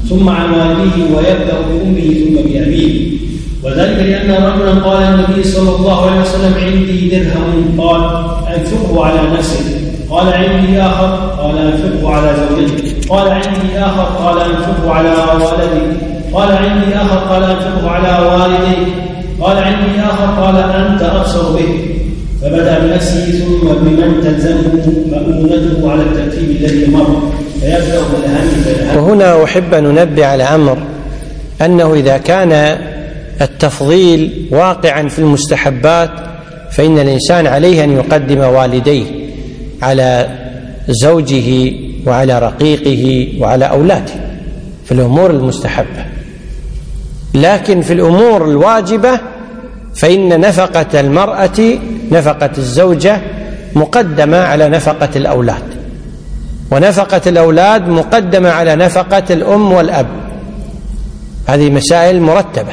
ثم عن والديه ويبدأ بأمه ثم بأبيه. وذلك لأن رجلا قال النبي صلى الله عليه وسلم عندي درهم، قال أنفقه على نفسك، قال عندي آخر قال أنفقه على زوجتك، قال عندي آخر قال أنفقه على ولدك، قال عندي آخر قال أنفقه على والديك، قال عندي آخر قال أنت أبصر به. فبدأ بنفسه ثم بمن تلزمه مؤونته على الترتيب الذي مر، فيبدأ بالأهم. وهنا أحب أن ننبه على أمر، أنه إذا كان التفضيل واقعا في المستحبات فإن الإنسان عليه أن يقدم والديه على زوجه وعلى رقيقه وعلى أولاده في الأمور المستحبة. لكن في الأمور الواجبة فإن نفقة المرأة نفقة الزوجة مقدمة على نفقة الأولاد، ونفقة الأولاد مقدمة على نفقة الأم والأب. هذه مسائل مرتبة.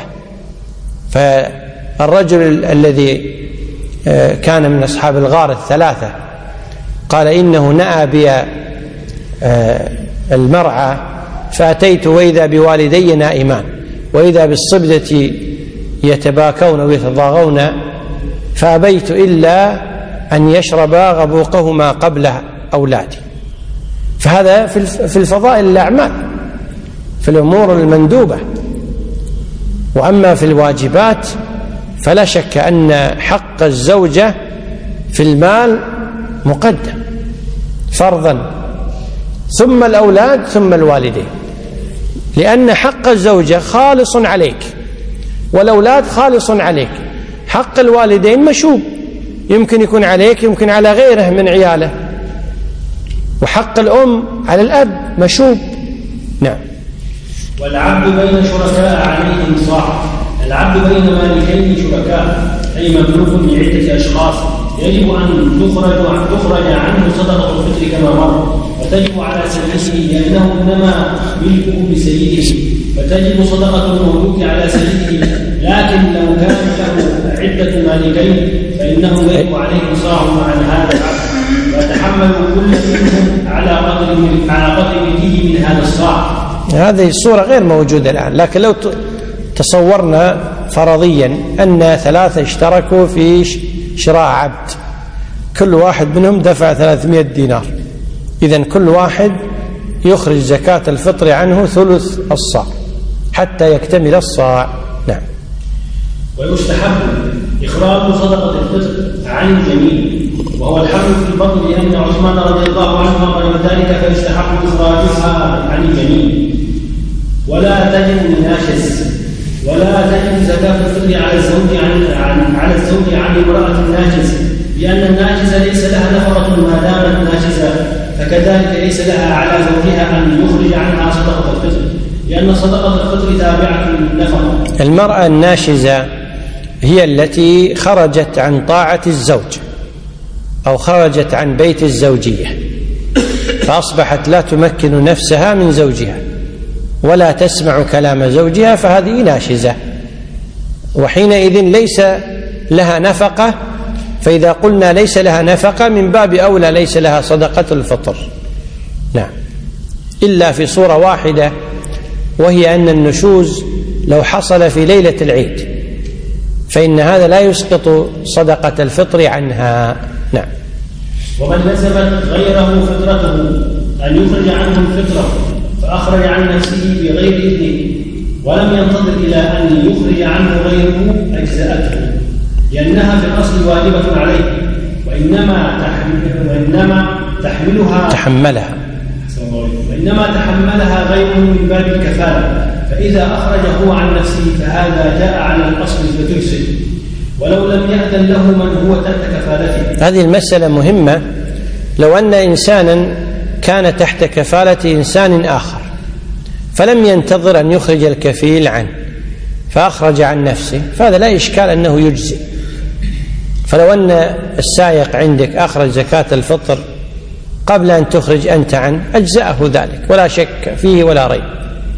فالرجل الذي كان من أصحاب الغار الثلاثة قال إنه نأى بي المرعى فأتيت وإذا بوالدي نائمان وإذا بالصبدة يتباكون ويتضاغون فأبيت إلا أن يشربا غبوقهما قبل أولادي. فهذا في الفضائل الأعمال، في الأمور المندوبة. وأما في الواجبات فلا شك أن حق الزوجة في المال مقدم فرضا، ثم الأولاد ثم الوالدين، لأن حق الزوجة خالص عليك والأولاد خالص عليك. حق الوالدين مشوب، يمكن يكون عليك يمكن على غيره من عياله. وحق الأم على الأب مشوب. نعم. والعبد بين شركاء عليهم صاع. العبد بين مالكين شركاء أي مملوك لعدة أشخاص، يجب أن تخرج تخرج عنه صدقة الفطر كما مر، وتجب على سيده لأنه إنما ملكه بسيده، فتجب صدقة المملوك على سيده. لكن لو كان له عدة مالكين فإنه يجب عليه صاع عن هذا العبد، ويتحمل كل منهم على قدر على قدر ملكه من هذا الصاع. هذه الصورة غير موجودة الآن، لكن لو تصورنا فرضيا أن ثلاثة اشتركوا في شراء عبد، كل واحد منهم دفع ثلاثمائة دينار، إذن كل واحد يخرج زكاة الفطر عنه ثلث الصاع حتى يكتمل الصاع. نعم. ويستحب إخراج صدقة الفطر عن الجميع، وهو الحمل في البطن، لأن عثمان رضي الله عنه قال ذلك، فيستحب إخراجها عن الجميع. ولا تجب الناشز، ولا تجب زكاة الفطر على الزوج عن عن على الزوج عن امرأة الناشز، لأن الناشز ليس لها نفقة ما دامت ناشزة، فكذلك ليس لها على زوجها أن يخرج عنها صدقة الفطر، لأن صدقة الفطر تابعة للنفقة. المرأة الناشزة هي التي خرجت عن طاعة الزوج أو خرجت عن بيت الزوجية، فأصبحت لا تمكن نفسها من زوجها ولا تسمع كلام زوجها، فهذه ناشزة، وحينئذ ليس لها نفقة. فإذا قلنا ليس لها نفقة من باب أولى ليس لها صدقة الفطر. نعم. إلا في صورة واحدة، وهي أن النشوز لو حصل في ليلة العيد فإن هذا لا يسقط صدقة الفطر عنها. نعم. ومن لزمت غيره فطرته أن يخرج عنه الفطرة فأخرج عن نفسه بغير إذنه ولم ينتظر إلى أن يخرج عنه غيره أجزأته، لأنها في الأصل واجبة عليه، وإنما تحمل وإنما تحملها تحملها وإنما تحملها غيره من باب الكفالة، فإذا أخرج هو عن نفسه فهذا جاء على الأصل فترسل، ولو لم يأذن له من هو تحت كفالته. هذه المسألة مهمة. لو أن إنسانا كان تحت كفالة إنسان آخر فلم ينتظر أن يخرج الكفيل عنه فأخرج عن نفسه، فهذا لا إشكال أنه يجزئ. فلو أن السائق عندك أخرج زكاة الفطر قبل أن تخرج أنت عنه أجزأه ذلك ولا شك فيه ولا ريب.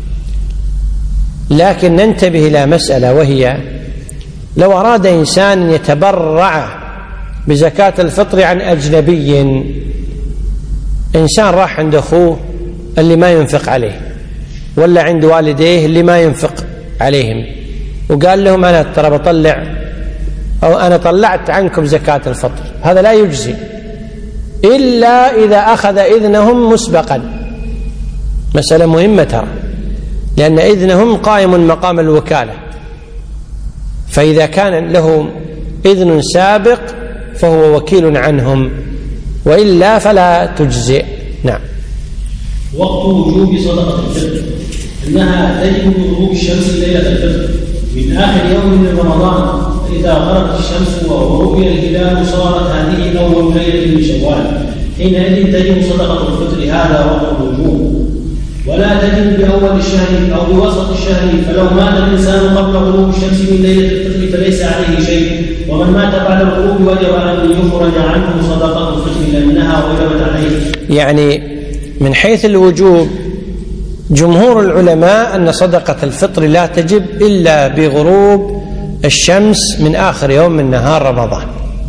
لكن ننتبه إلى مسألة، وهي لو أراد إنسان يتبرع بزكاة الفطر عن أجنبي، إنسان راح عند أخوه اللي ما ينفق عليه ولا عند والديه اللي ما ينفق عليهم، وقال لهم أنا ترى بطلع أو أنا طلعت عنكم زكاة الفطر، هذا لا يجزي إلا إذا أخذ إذنهم مسبقا. مسألة مهمة ترى، لأن إذنهم قائم مقام الوكالة، فإذا كان له إذن سابق فهو وكيل عنهم، وإلا فلا تجزئ. نعم. وقت وجوب صدقة الفطر إنها تجب بغروب الشمس ليلة الفطر من آخر يوم من رمضان، فإذا غربت الشمس ورؤي الهلال صارت هذه أول ليلة من شوال، حينئذ تجب صدقة الفطر، هذا وقت الوجوب. ولا تجب بأول الشهر أو بوسط الشهر، فلو مات الإنسان قبل غروب الشمس من ليلة الفطر فليس عليه شيء، ومن مات بعد الغروب وجب أن يخرج عنه صدقة الفطر لأنها وجبت عليه. يعني من حيث الوجوب جمهور العلماء أن صدقة الفطر لا تجب إلا بغروب الشمس من آخر يوم من نهار رمضان،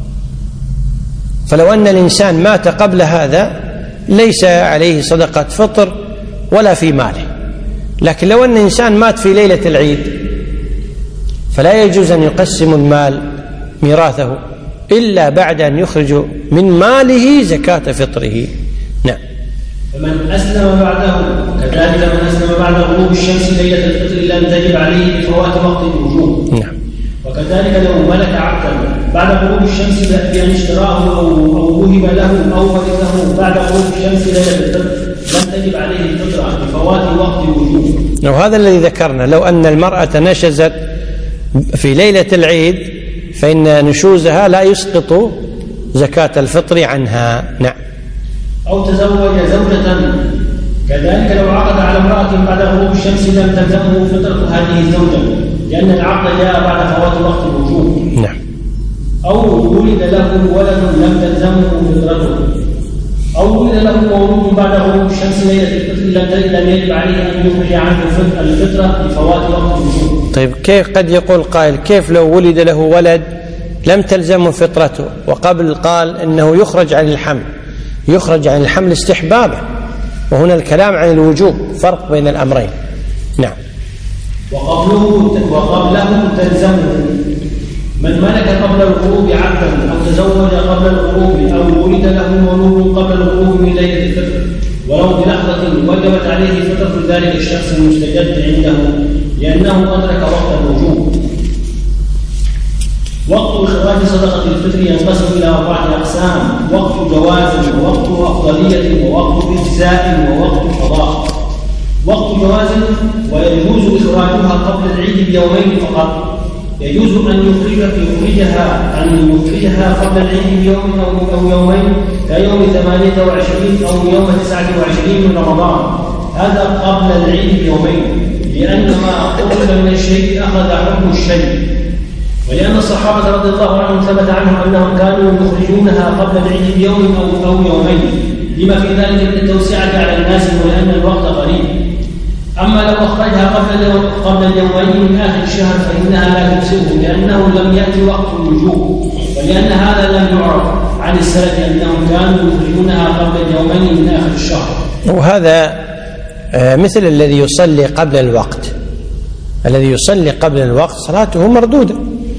فلو أن الإنسان مات قبل هذا ليس عليه صدقة فطر ولا في ماله. لكن لو أن الإنسان مات في ليلة العيد فلا يجوز أن يقسم المال ميراثه إلا بعد أن يخرج من ماله زكاة فطره. نعم. فمن أسلم بعده كذلك من أسلم بعد غروب الشمس ليلة الفطر لم تجب عليه بفوات وقت الوجوب. نعم. وكذلك لو ملك عبدا بعد غروب الشمس بأن اشتراه أو وهب له أو ورثه بعد غروب الشمس ليلة الفطر لم تجب عليه الفطرة بفوات وقت الوجوب. وهذا الذي ذكرنا، لو أن المرأة نشزت في ليلة العيد فإن نشوزها لا يسقط زكاة الفطر عنها. نعم. أو تزوج زوجة كذلك لو عقد على امرأة بعد غروب الشمس لم تلزمه فطرة هذه الزوجة، لأن العقد جاء بعد فوات وقت الوجوب. نعم. أو ولد له ولد لم تلزمه فطرته، أو ولد له مولود بعد غروب الشمس ليلة الفطر لم يجب عليه أن يخرج عنه الفطرة بفوات وقت الوجوب. طيب كيف قد يقول قائل كيف لو ولد له ولد لم تلزمه فطرته، وقبل قال إنه يخرج عن الحمل، يخرج عن الحمل استحبابا، وهنا الكلام عن الوجوب، فرق بين الأمرين. نعم. وقبله وقبله تلزمه من ملك قبل الغروب عبدا أو تزوج قبل الغروب أو ولد له مولود قبل الغروب من ليلة الفطر ولو بلحظة وجبت عليه فطرة ذلك الشخص المستجد عنده لأنه أدرك وقت الوجوب. وقت إخراج صدقة الفطر ينقسم إلى أربعة أقسام: وقت جواز ووقت أفضلية ووقت إجزاء ووقت قضاء. وقت جواز ويجوز إخراجها قبل العيد بيومين فقط، يجوز أن يخرجها أن يخرجها قبل العيد بيوم أو يومين كيوم ثمانية وعشرين أو يوم تسعة وعشرين من رمضان، هذا قبل العيد بيومين، لأن ما قبل من الشيء أخذ حكم الشيء، ولأن الصحابة رضي الله عنهم ثبت عنهم أنهم كانوا يخرجونها قبل العيد بيوم أو أو يومين، لما في ذلك من التوسعة على الناس ولأن الوقت قريب. أما لو أخرجها قبل قبل اليومين من آخر الشهر فإنها لا تجزئه، لأنه لم يأتي وقت الوجوب، ولأن هذا لم يعرف عن السلف أنهم كانوا يخرجونها قبل اليومين من آخر الشهر. وهذا مثل الذي يصلي قبل الوقت، الذي يصلي قبل الوقت صلاته مردودة.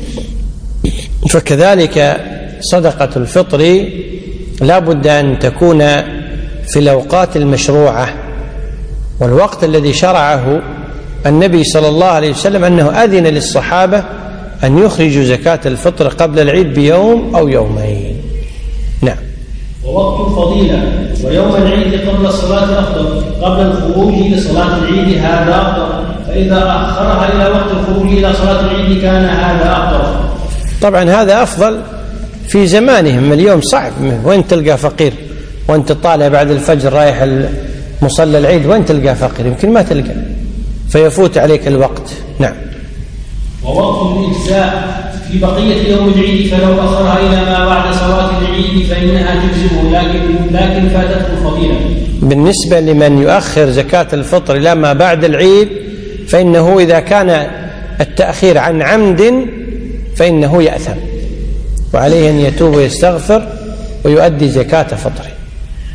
فكذلك صدقة الفطر لا بد أن تكون في الأوقات المشروعة، والوقت الذي شرعه النبي صلى الله عليه وسلم أنه أذن للصحابة أن يخرجوا زكاة الفطر قبل العيد بيوم أو يومين. نعم. ووقت الفضيلة ويوم العيد قبل الصلاة أفضل، قبل الخروج لصلاة العيد هذا أفضل، فإذا أخرها إلى وقت الخروج إلى صلاة العيد كان هذا أفضل. طبعا هذا أفضل في زمانهم، اليوم صعب، وين تلقى فقير وانت طالع بعد الفجر رايح مصلى العيد وين تلقى فقير؟ يمكن ما تلقى، فيفوت عليك الوقت. نعم. ووقت الإجزاء في بقية يوم العيد، فلو أخرها إلى ما بعد صلاة العيد فإنها تجزئه، لكن لكن فاتته الفضيلة. بالنسبة لمن يؤخر زكاة الفطر إلى ما بعد العيد فإنه إذا كان التأخير عن عمد فإنه يأثم، وعليه أن يتوب ويستغفر ويؤدي زكاة فطره.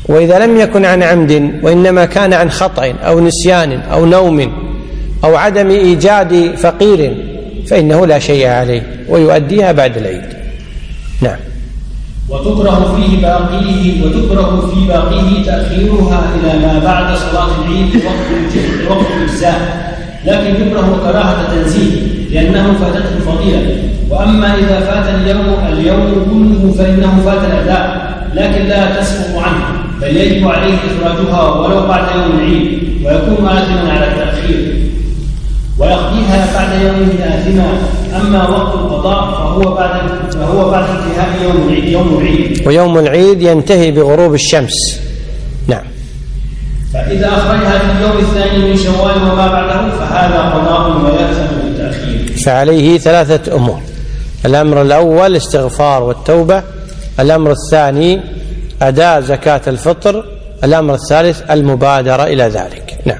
وإذا لم يكن عن عمد وإنما كان عن خطأ أو نسيان أو نوم أو عدم إيجاد فقير فإنه لا شيء عليه ويؤديها بعد العيد. نعم. وتكره فيه باقيه وتكره في باقيه تأخيرها إلى ما بعد صلاة العيد وقت وقت الإجزاء، لكن يكره كراهة تنزيه لأنه فاتته الفضيلة. وأما إذا فات اليوم اليوم كله فإنه فات الأداء لكن لا تسقط عنه، بل يجب عليه إخراجها ولو بعد يوم العيد، ويكون آثما على التأخير ويقضيها بعد يوم آثما. أما وقت القضاء فهو بعد فهو بعد انتهاء يوم العيد يوم العيد ويوم العيد ينتهي بغروب الشمس. نعم. فإذا أخرجها في اليوم الثاني من شوال وما بعده فهذا قضاء ويأثم بالتأخير. فعليه ثلاثة أمور: الأمر الأول استغفار والتوبة، الأمر الثاني أداء زكاة الفطر، الأمر الثالث المبادرة إلى ذلك. نعم.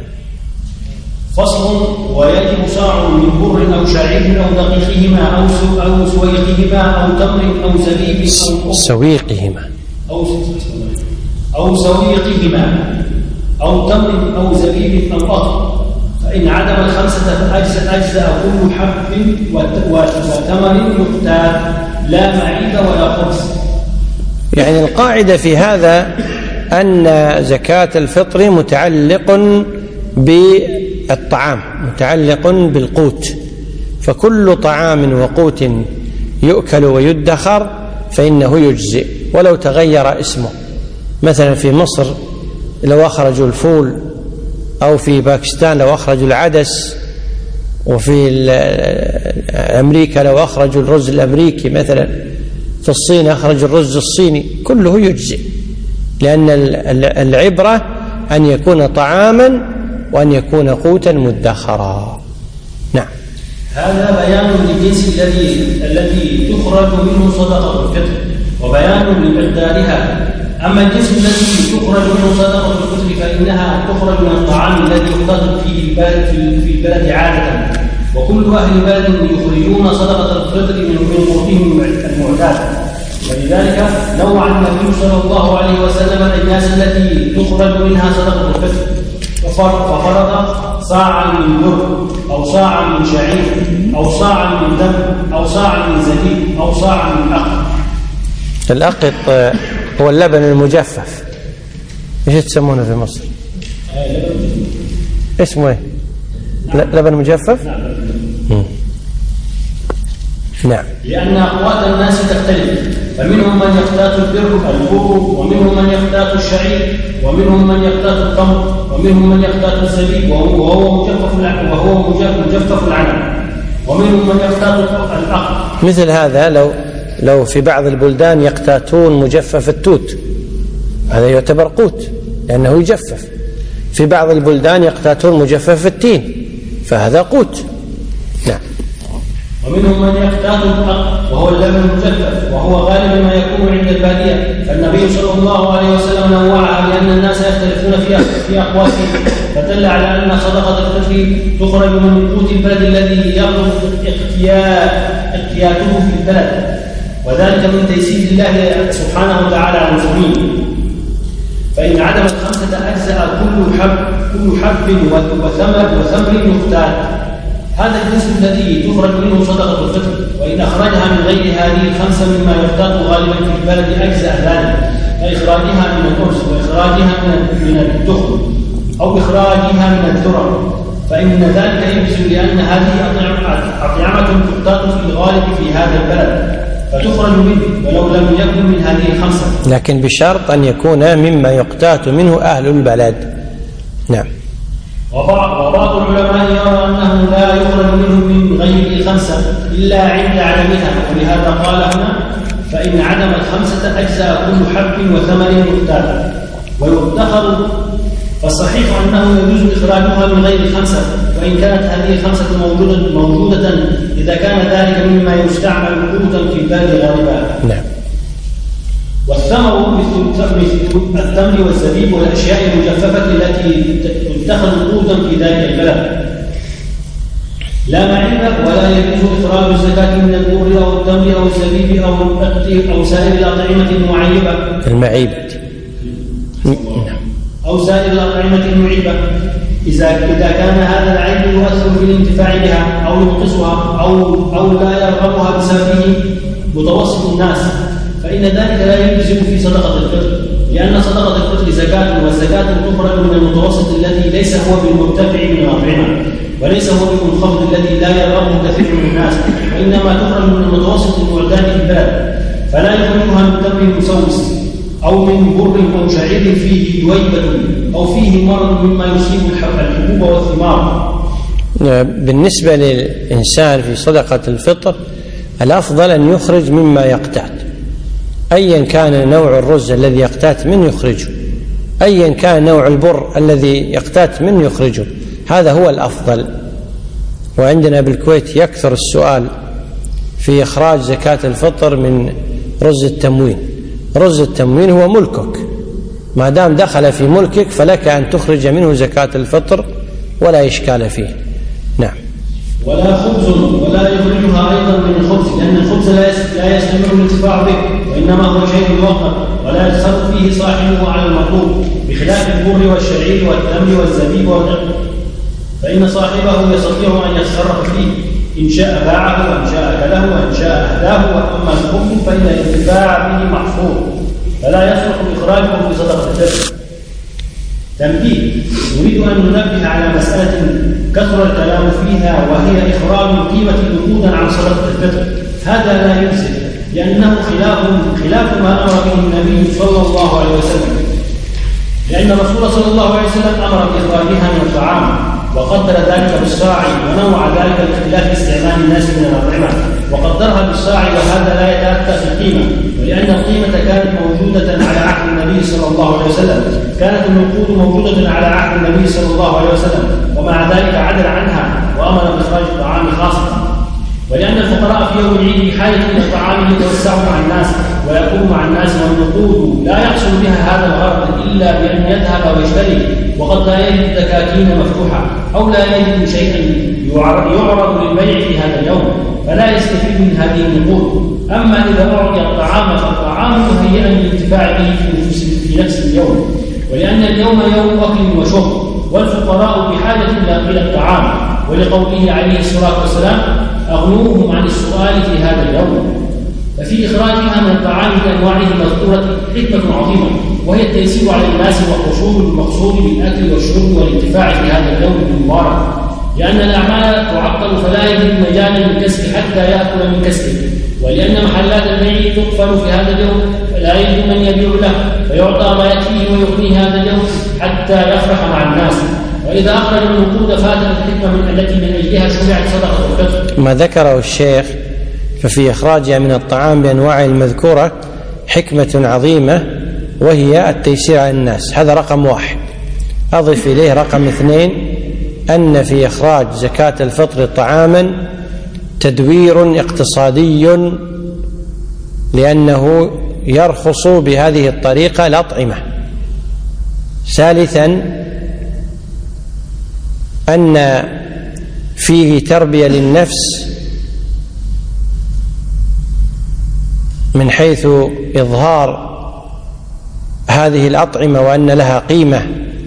فصل: ويجب صاع من بر أو شعير أو دقيقهما أو أو سويقهما أو تمر أو زبيب أو سويقهما أو أو سويقهما أو تمر أو زبيب أو قطر، فإن عدم الخمسة فأجزأ أجزأ كل حب وتمر يختار، لا معيب ولا خبز. يعني القاعدة في هذا أن زكاة الفطر متعلق بالطعام، متعلق بالقوت، فكل طعام وقوت يؤكل ويدخر فإنه يجزئ ولو تغير اسمه. مثلا في مصر لو أخرجوا الفول، أو في باكستان لو أخرجوا العدس، وفي أمريكا لو أخرجوا الرز الأمريكي مثلا، في الصين أخرجوا الرز الصيني، كله يجزئ، لأن العبرة أن يكون طعاما وأن يكون قوتا مدخرا. نعم. هذا بيان للجنس الذي الذي تخرج منه صدقة الفطر وبيان لمقدارها. أما الجنس الذي تخرج منه صدقة الفطر فإنها تخرج من الطعام الذي يقتضى فيه البلد في البلد عادة، وكل أهل بلد يخرجون صدقة الفطر من قوتهم المعتاد، ولذلك نوع النبي صلى الله عليه وسلم الأجناس التي تخرج منها صدقة الفطر، ففرض صاعا من بر أو صاعا من شعير أو صاعا من دم أو صاعا من زبيب أو صاعا من أقط. الأقط هو اللبن المجفف، ايش تسمونه في مصر؟ اسمه ايه؟ لبن مجفف؟ نعم. نعم. لأن أقوات الناس تختلف، فمنهم من يقتات البر البر، ومنهم من يقتات الشعير، ومنهم من يقتات التمر، ومنهم من يقتات الزبيب وهو مجفف وهو مجفف العنب، ومنهم من يقتات الأقط. مثل هذا لو لو في بعض البلدان يقتاتون مجفف التوت، هذا يعتبر قوت لأنه يجفف. في بعض البلدان يقتاتون مجفف التين، فهذا قوت. نعم. ومنهم من يقتات الأقط وهو اللبن المجفف، وهو غالبا ما يكون عند البادية، فالنبي صلى الله عليه وسلم نوعها لأن الناس يختلفون في في أقواتهم، فدل على أن صدقة الفطر تخرج من قوت البلد الذي يغلب اقتياته في البلد، وذلك من تيسير الله سبحانه وتعالى على المسلمين. فإن عدم الخمسة أجزاء كل حب كل حب وثمر وثمر يختار. هذا الجنس الذي تخرج منه صدقة الفطر، وإن أخرجها من غير هذه الخمسة مما يختار غالبا في البلد أجزاء ذلك، كإخراجها من الأرز وإخراجها من الدخن أو إخراجها من الذرة، فإن ذلك يجوز لأن هذه أطعمة تختار في الغالب في هذا البلد فتخرج منه ولو لم يكن من هذه الخمسة، لكن بشرط أن يكون مما يقتات منه أهل البلد. نعم. وبعض, وبعض العلماء يرى أنه لا يخرج منه من غير الخمسة إلا عند عدمها، ولهذا قال هنا: فإن عدم الخمسة أجزاء كل حب وثمر مختار ويدخر. فالصحيح أنه يجوز إخراجها من غير الخمسة، وإن كانت هذه الخمسة موجودة, موجودة إذا كان ذلك مما يستعمل قوتا في البلد غالبا. نعم. والثمر مثل التمر والزبيب والأشياء المجففة التي تدخل قوتا في ذلك البلد، لا معيب ولا يجوز إخراج الزكاة من البر أو التمر أو الزبيب أو الأقط أو سائر الأطعمة المعيبة المعيبة. أو سائر الأطعمة المعيبة إذا إذا كان هذا العيب يؤثر في الانتفاع بها أو ينقصها أو أو لا يرغبها بسببه متوسط الناس، فإن ذلك لا يلزم في صدقة الفطر، لأن صدقة الفطر زكاة، والزكاة تخرج من المتوسط الذي ليس هو بالمرتفع من الأطعمة، وليس هو بالمنخفض الذي لا يرغبه كثير من الناس، وإنما تخرج من المتوسط المعتاد في البلد، فلا يخرجها من تمر مسوس أو من بر أو شعير فيه دويبة أو فيه مرض مما يصيب الحبوب والثمار. بالنسبة للإنسان في صدقة الفطر الأفضل أن يخرج مما يقتات، أيا كان نوع الرز الذي يقتات منه يخرجه، أيا كان نوع البر الذي يقتات منه يخرجه، هذا هو الأفضل. وعندنا بالكويت يكثر السؤال في إخراج زكاة الفطر من رز التموين. رز التموين هو ملكك، ما دام دخل في ملكك فلك أن تخرج منه زكاة الفطر ولا إشكال فيه. نعم. ولا خبز ولا يخرجها أيضا من الخبز، لأن الخبز لا يستمر الانتفاع به، وإنما هو شيء مؤقت ولا يتصرف فيه صاحبه على المطلوب، بخلاف البر والشعير والتمر والزبيب والنقل، فإن صاحبه يستطيع أن يتصرف فيه، إن شاء باعه وإن شاء أكله وإن شاء أهداه. وأما الخبز فإن الانتفاع به محفوظ فلا يصلح إخراجه في صدقة الفطر. تنبيه: نريد أن ننبه على مسألة كثر الكلام فيها، وهي إخراج القيمة نقودا عن صدقة الفطر. هذا لا يجزئ، لأنه خلاف خلاف ما أمر به النبي صلى الله عليه وسلم، لأن الرسول صلى الله عليه وسلم أمر بإخراجها من الطعام، وقدر ذلك بالصاع، ونوع ذلك باختلاف استعمال الناس من الأطعمة، وقدرها بالصاع، وهذا لا يتأتى في القيمة، ولأن القيمة كانت موجودة على عهد النبي صلى الله عليه وسلم، كانت النقود موجودة على عهد النبي صلى الله عليه وسلم، ومع ذلك عدل عنها وأمر بإخراج الطعام خاصة. ولأن الفقراء في يوم العيد بحاجة إلى الطعام يتوسعوا مع الناس ويأكلوا مع الناس، والنقود لا يحصل بها هذا الغرض إلا بأن يذهب ويشتري، وقد لا يجد دكاكين مفتوحة أو لا يجد شيئا يعرض للبيع في هذا اليوم، فلا يستفيد من هذه النقود. أما إذا أعطي الطعام فالطعام مهيئا للانتفاع به في نفس اليوم، ولأن اليوم يوم أكل وشرب، والفقراء بحاجة إلى الطعام، ولقوله عليه الصلاة والسلام: أغنوهم عن السؤال في هذا اليوم. ففي إخراجها من الطعام بأنواعه المذكورة حكمة عظيمة، وهي التيسير على الناس والحصول المقصود بالأكل والشرب والانتفاع في هذا اليوم المبارك، لأن الأعمال تعطل فلا يجد مجالا للكسب حتى يأكل من كسبه، ولأن محلات البيع تقفل في هذا اليوم فلا يجد من يبيع له، فيعطى ما يكفيه ويغنيه هذا اليوم حتى يفرح مع الناس. وإذا أخرج النقود فاتت الحكمة من التي من أجلها شرعت صدقة الفطر. ما ذكره الشيخ ففي إخراجها من الطعام بأنواعه المذكورة حكمة عظيمة، وهي التيسير على الناس. هذا رقم واحد. أضف إليه رقم اثنين: أن في إخراج زكاة الفطر طعاما تدوير اقتصادي، لأنه يرخص بهذه الطريقة الأطعمة. ثالثا: أن فيه تربية للنفس من حيث إظهار هذه الأطعمة وأن لها قيمة.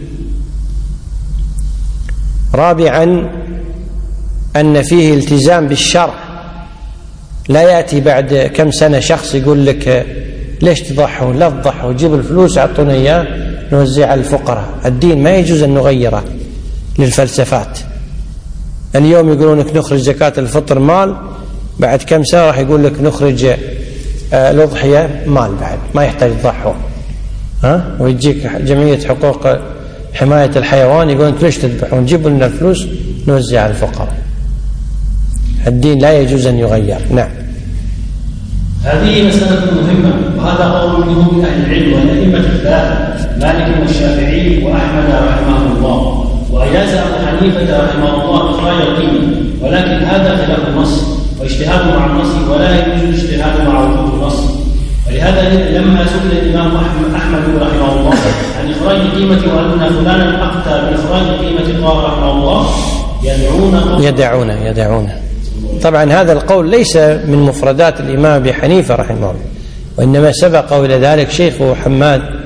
رابعا: أن فيه التزام بالشرع، لا يأتي بعد كم سنة شخص يقول لك ليش تضحوا، لا تضحوا، جيب الفلوس أعطونا إياه نوزع على الفقراء. الدين ما يجوز أن نغيره للفلسفات. اليوم يقولون لك نخرج زكاة الفطر مال، بعد كم سنة راح يقول لك نخرج الأضحية مال، بعد ما يحتاج تضحوا. ها ويجيك جمعية حقوق حماية الحيوان يقولون ليش تذبحون، جيبوا لنا الفلوس نوزع على الفقراء. الدين لا يجوز أن يغير. نعم. هذه مسألة مهمة، وهذا قول منهم أهل العلم والأئمة الثلاثة مالك والشافعي وأحمد رحمه الله، وأجاز أبو حنيفة رحمه الله إخراج القيمة، ولكن هذا خلاف النص، واجتهاد مع النص ولا يجوز اجتهاد مع وجود النص. ولهذا لما سئل الإمام أحمد رحمه الله عن إخراج القيمة وأن فلانا أفتى بإخراج القيمة قال رحمه الله: يدعون يدعون يدعون طبعا هذا القول ليس من مفردات الإمام أبي حنيفة رحمه الله، وإنما سبقه إلى ذلك شيخه حماد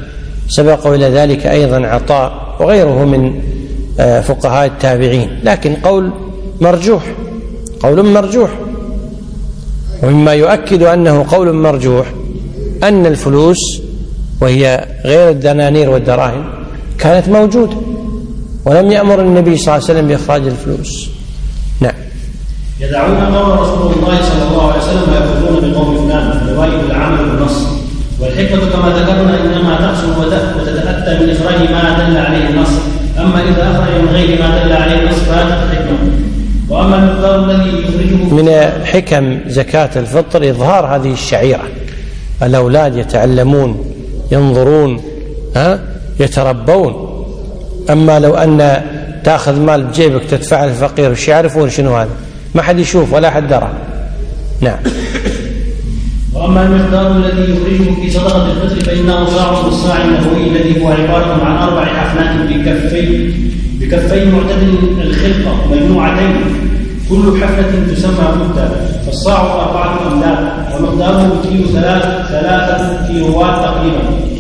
سبقوا إلى ذلك أيضا عطاء وغيره من فقهاء التابعين، لكن قول مرجوح، قول مرجوح. ومما يؤكد أنه قول مرجوح أن الفلوس وهي غير الدنانير والدراهم كانت موجودة ولم يأمر النبي صلى الله عليه وسلم بإخراج الفلوس. نعم. يدعون قول رسول الله صلى الله عليه وسلم ويأخذون بقول فلان فوائد العمل بالنص، والحكمة كما ذكرنا إنما تحصل وتتأتى من إخراج ما دل عليه النص، أما إذا أخرج من غير ما دل عليه النص فهذا الحكمة. وأما المقدار الذي يخرجه من حكم زكاة الفطر إظهار هذه الشعيرة، الأولاد يتعلمون ينظرون ها يتربون. أما لو أن تأخذ مال بجيبك تدفع الفقير وش يعرفون شنو هذا؟ ما حد يشوف ولا حد درى. نعم. وأما المقدار الذي يخرجه في صدقة الفطر فإنه صاع بالصاع النبوي الذي هو عبارة عن أربع حفنات بكفين بكفين معتدل الخلقة مجموعتين، كل حفنة تسمى مدة، فالصاع أربعة أمداد ومقداره كيلو ثلاث ثلاثة كيلوات تقريبا.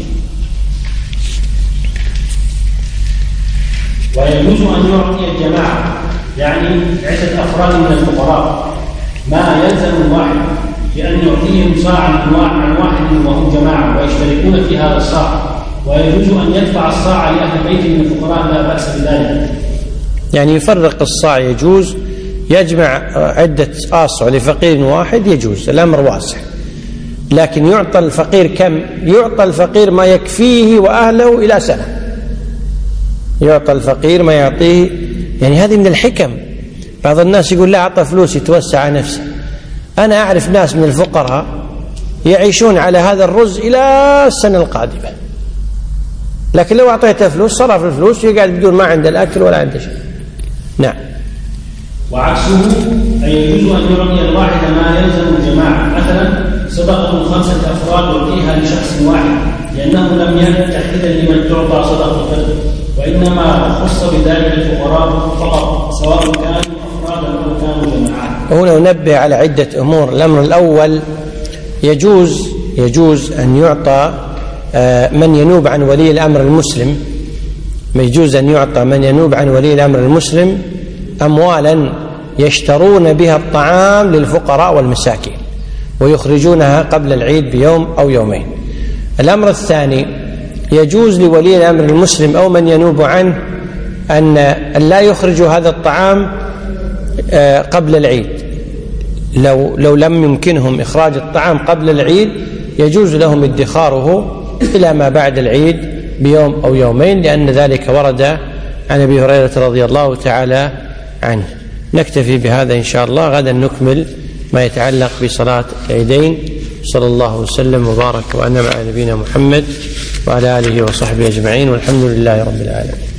ويجوز أن يعطي الجماعة يعني عدة أفراد من الفقراء ما يلزم الواحد بأن يعطيهم صاعا عن واحد وهم جماعة ويشتركون في هذا الصاع، ويجوز أن يدفع الصاع لأهل بيت من الفقراء لا بأس بذلك. يعني يفرق الصاع يجوز، يجمع عدة آصع لفقير واحد يجوز، الأمر واسع. لكن يعطى الفقير كم؟ يعطى الفقير ما يكفيه وأهله إلى سنة، يعطى الفقير ما يعطيه. يعني هذه من الحكم. بعض الناس يقول لا أعطى فلوس يتوسع على نفسه. أنا أعرف ناس من الفقراء يعيشون على هذا الرز إلى السنة القادمة، لكن لو أعطيته فلوس صرف الفلوس ويقعد بدون ما عنده الأكل ولا عنده شيء. نعم. وعكسه أي يجوز أن يعطي الواحد ما يلزم الجماعة، مثلا صدقة خمسة أفراد يعطيها لشخص واحد لأنه لم يتحدد لمن تعطى صدقة الفطر، وإنما خص بذلك الفقراء فقط سواء كانوا أفرادا أو كانوا جماعات. هنا ننبه على عدة أمور. الأمر الأول يجوز يجوز أن يعطى من ينوب عن ولي الأمر المسلم، يجوز أن يعطى من ينوب عن ولي الأمر المسلم أموالا يشترون بها الطعام للفقراء والمساكين ويخرجونها قبل العيد بيوم أو يومين. الأمر الثاني يجوز لولي الأمر المسلم أو من ينوب عنه أن لا يخرج هذا الطعام قبل العيد. لو, لو لم يمكنهم إخراج الطعام قبل العيد يجوز لهم ادخاره إلى ما بعد العيد بيوم أو يومين، لأن ذلك ورد عن أبي هريرة رضي الله تعالى عنه. نكتفي بهذا إن شاء الله، غدا نكمل ما يتعلق بصلاة العيدين. صلى الله وسلم وبارك وأنعم على نبينا محمد وعلى آله وصحبه أجمعين، والحمد لله رب العالمين.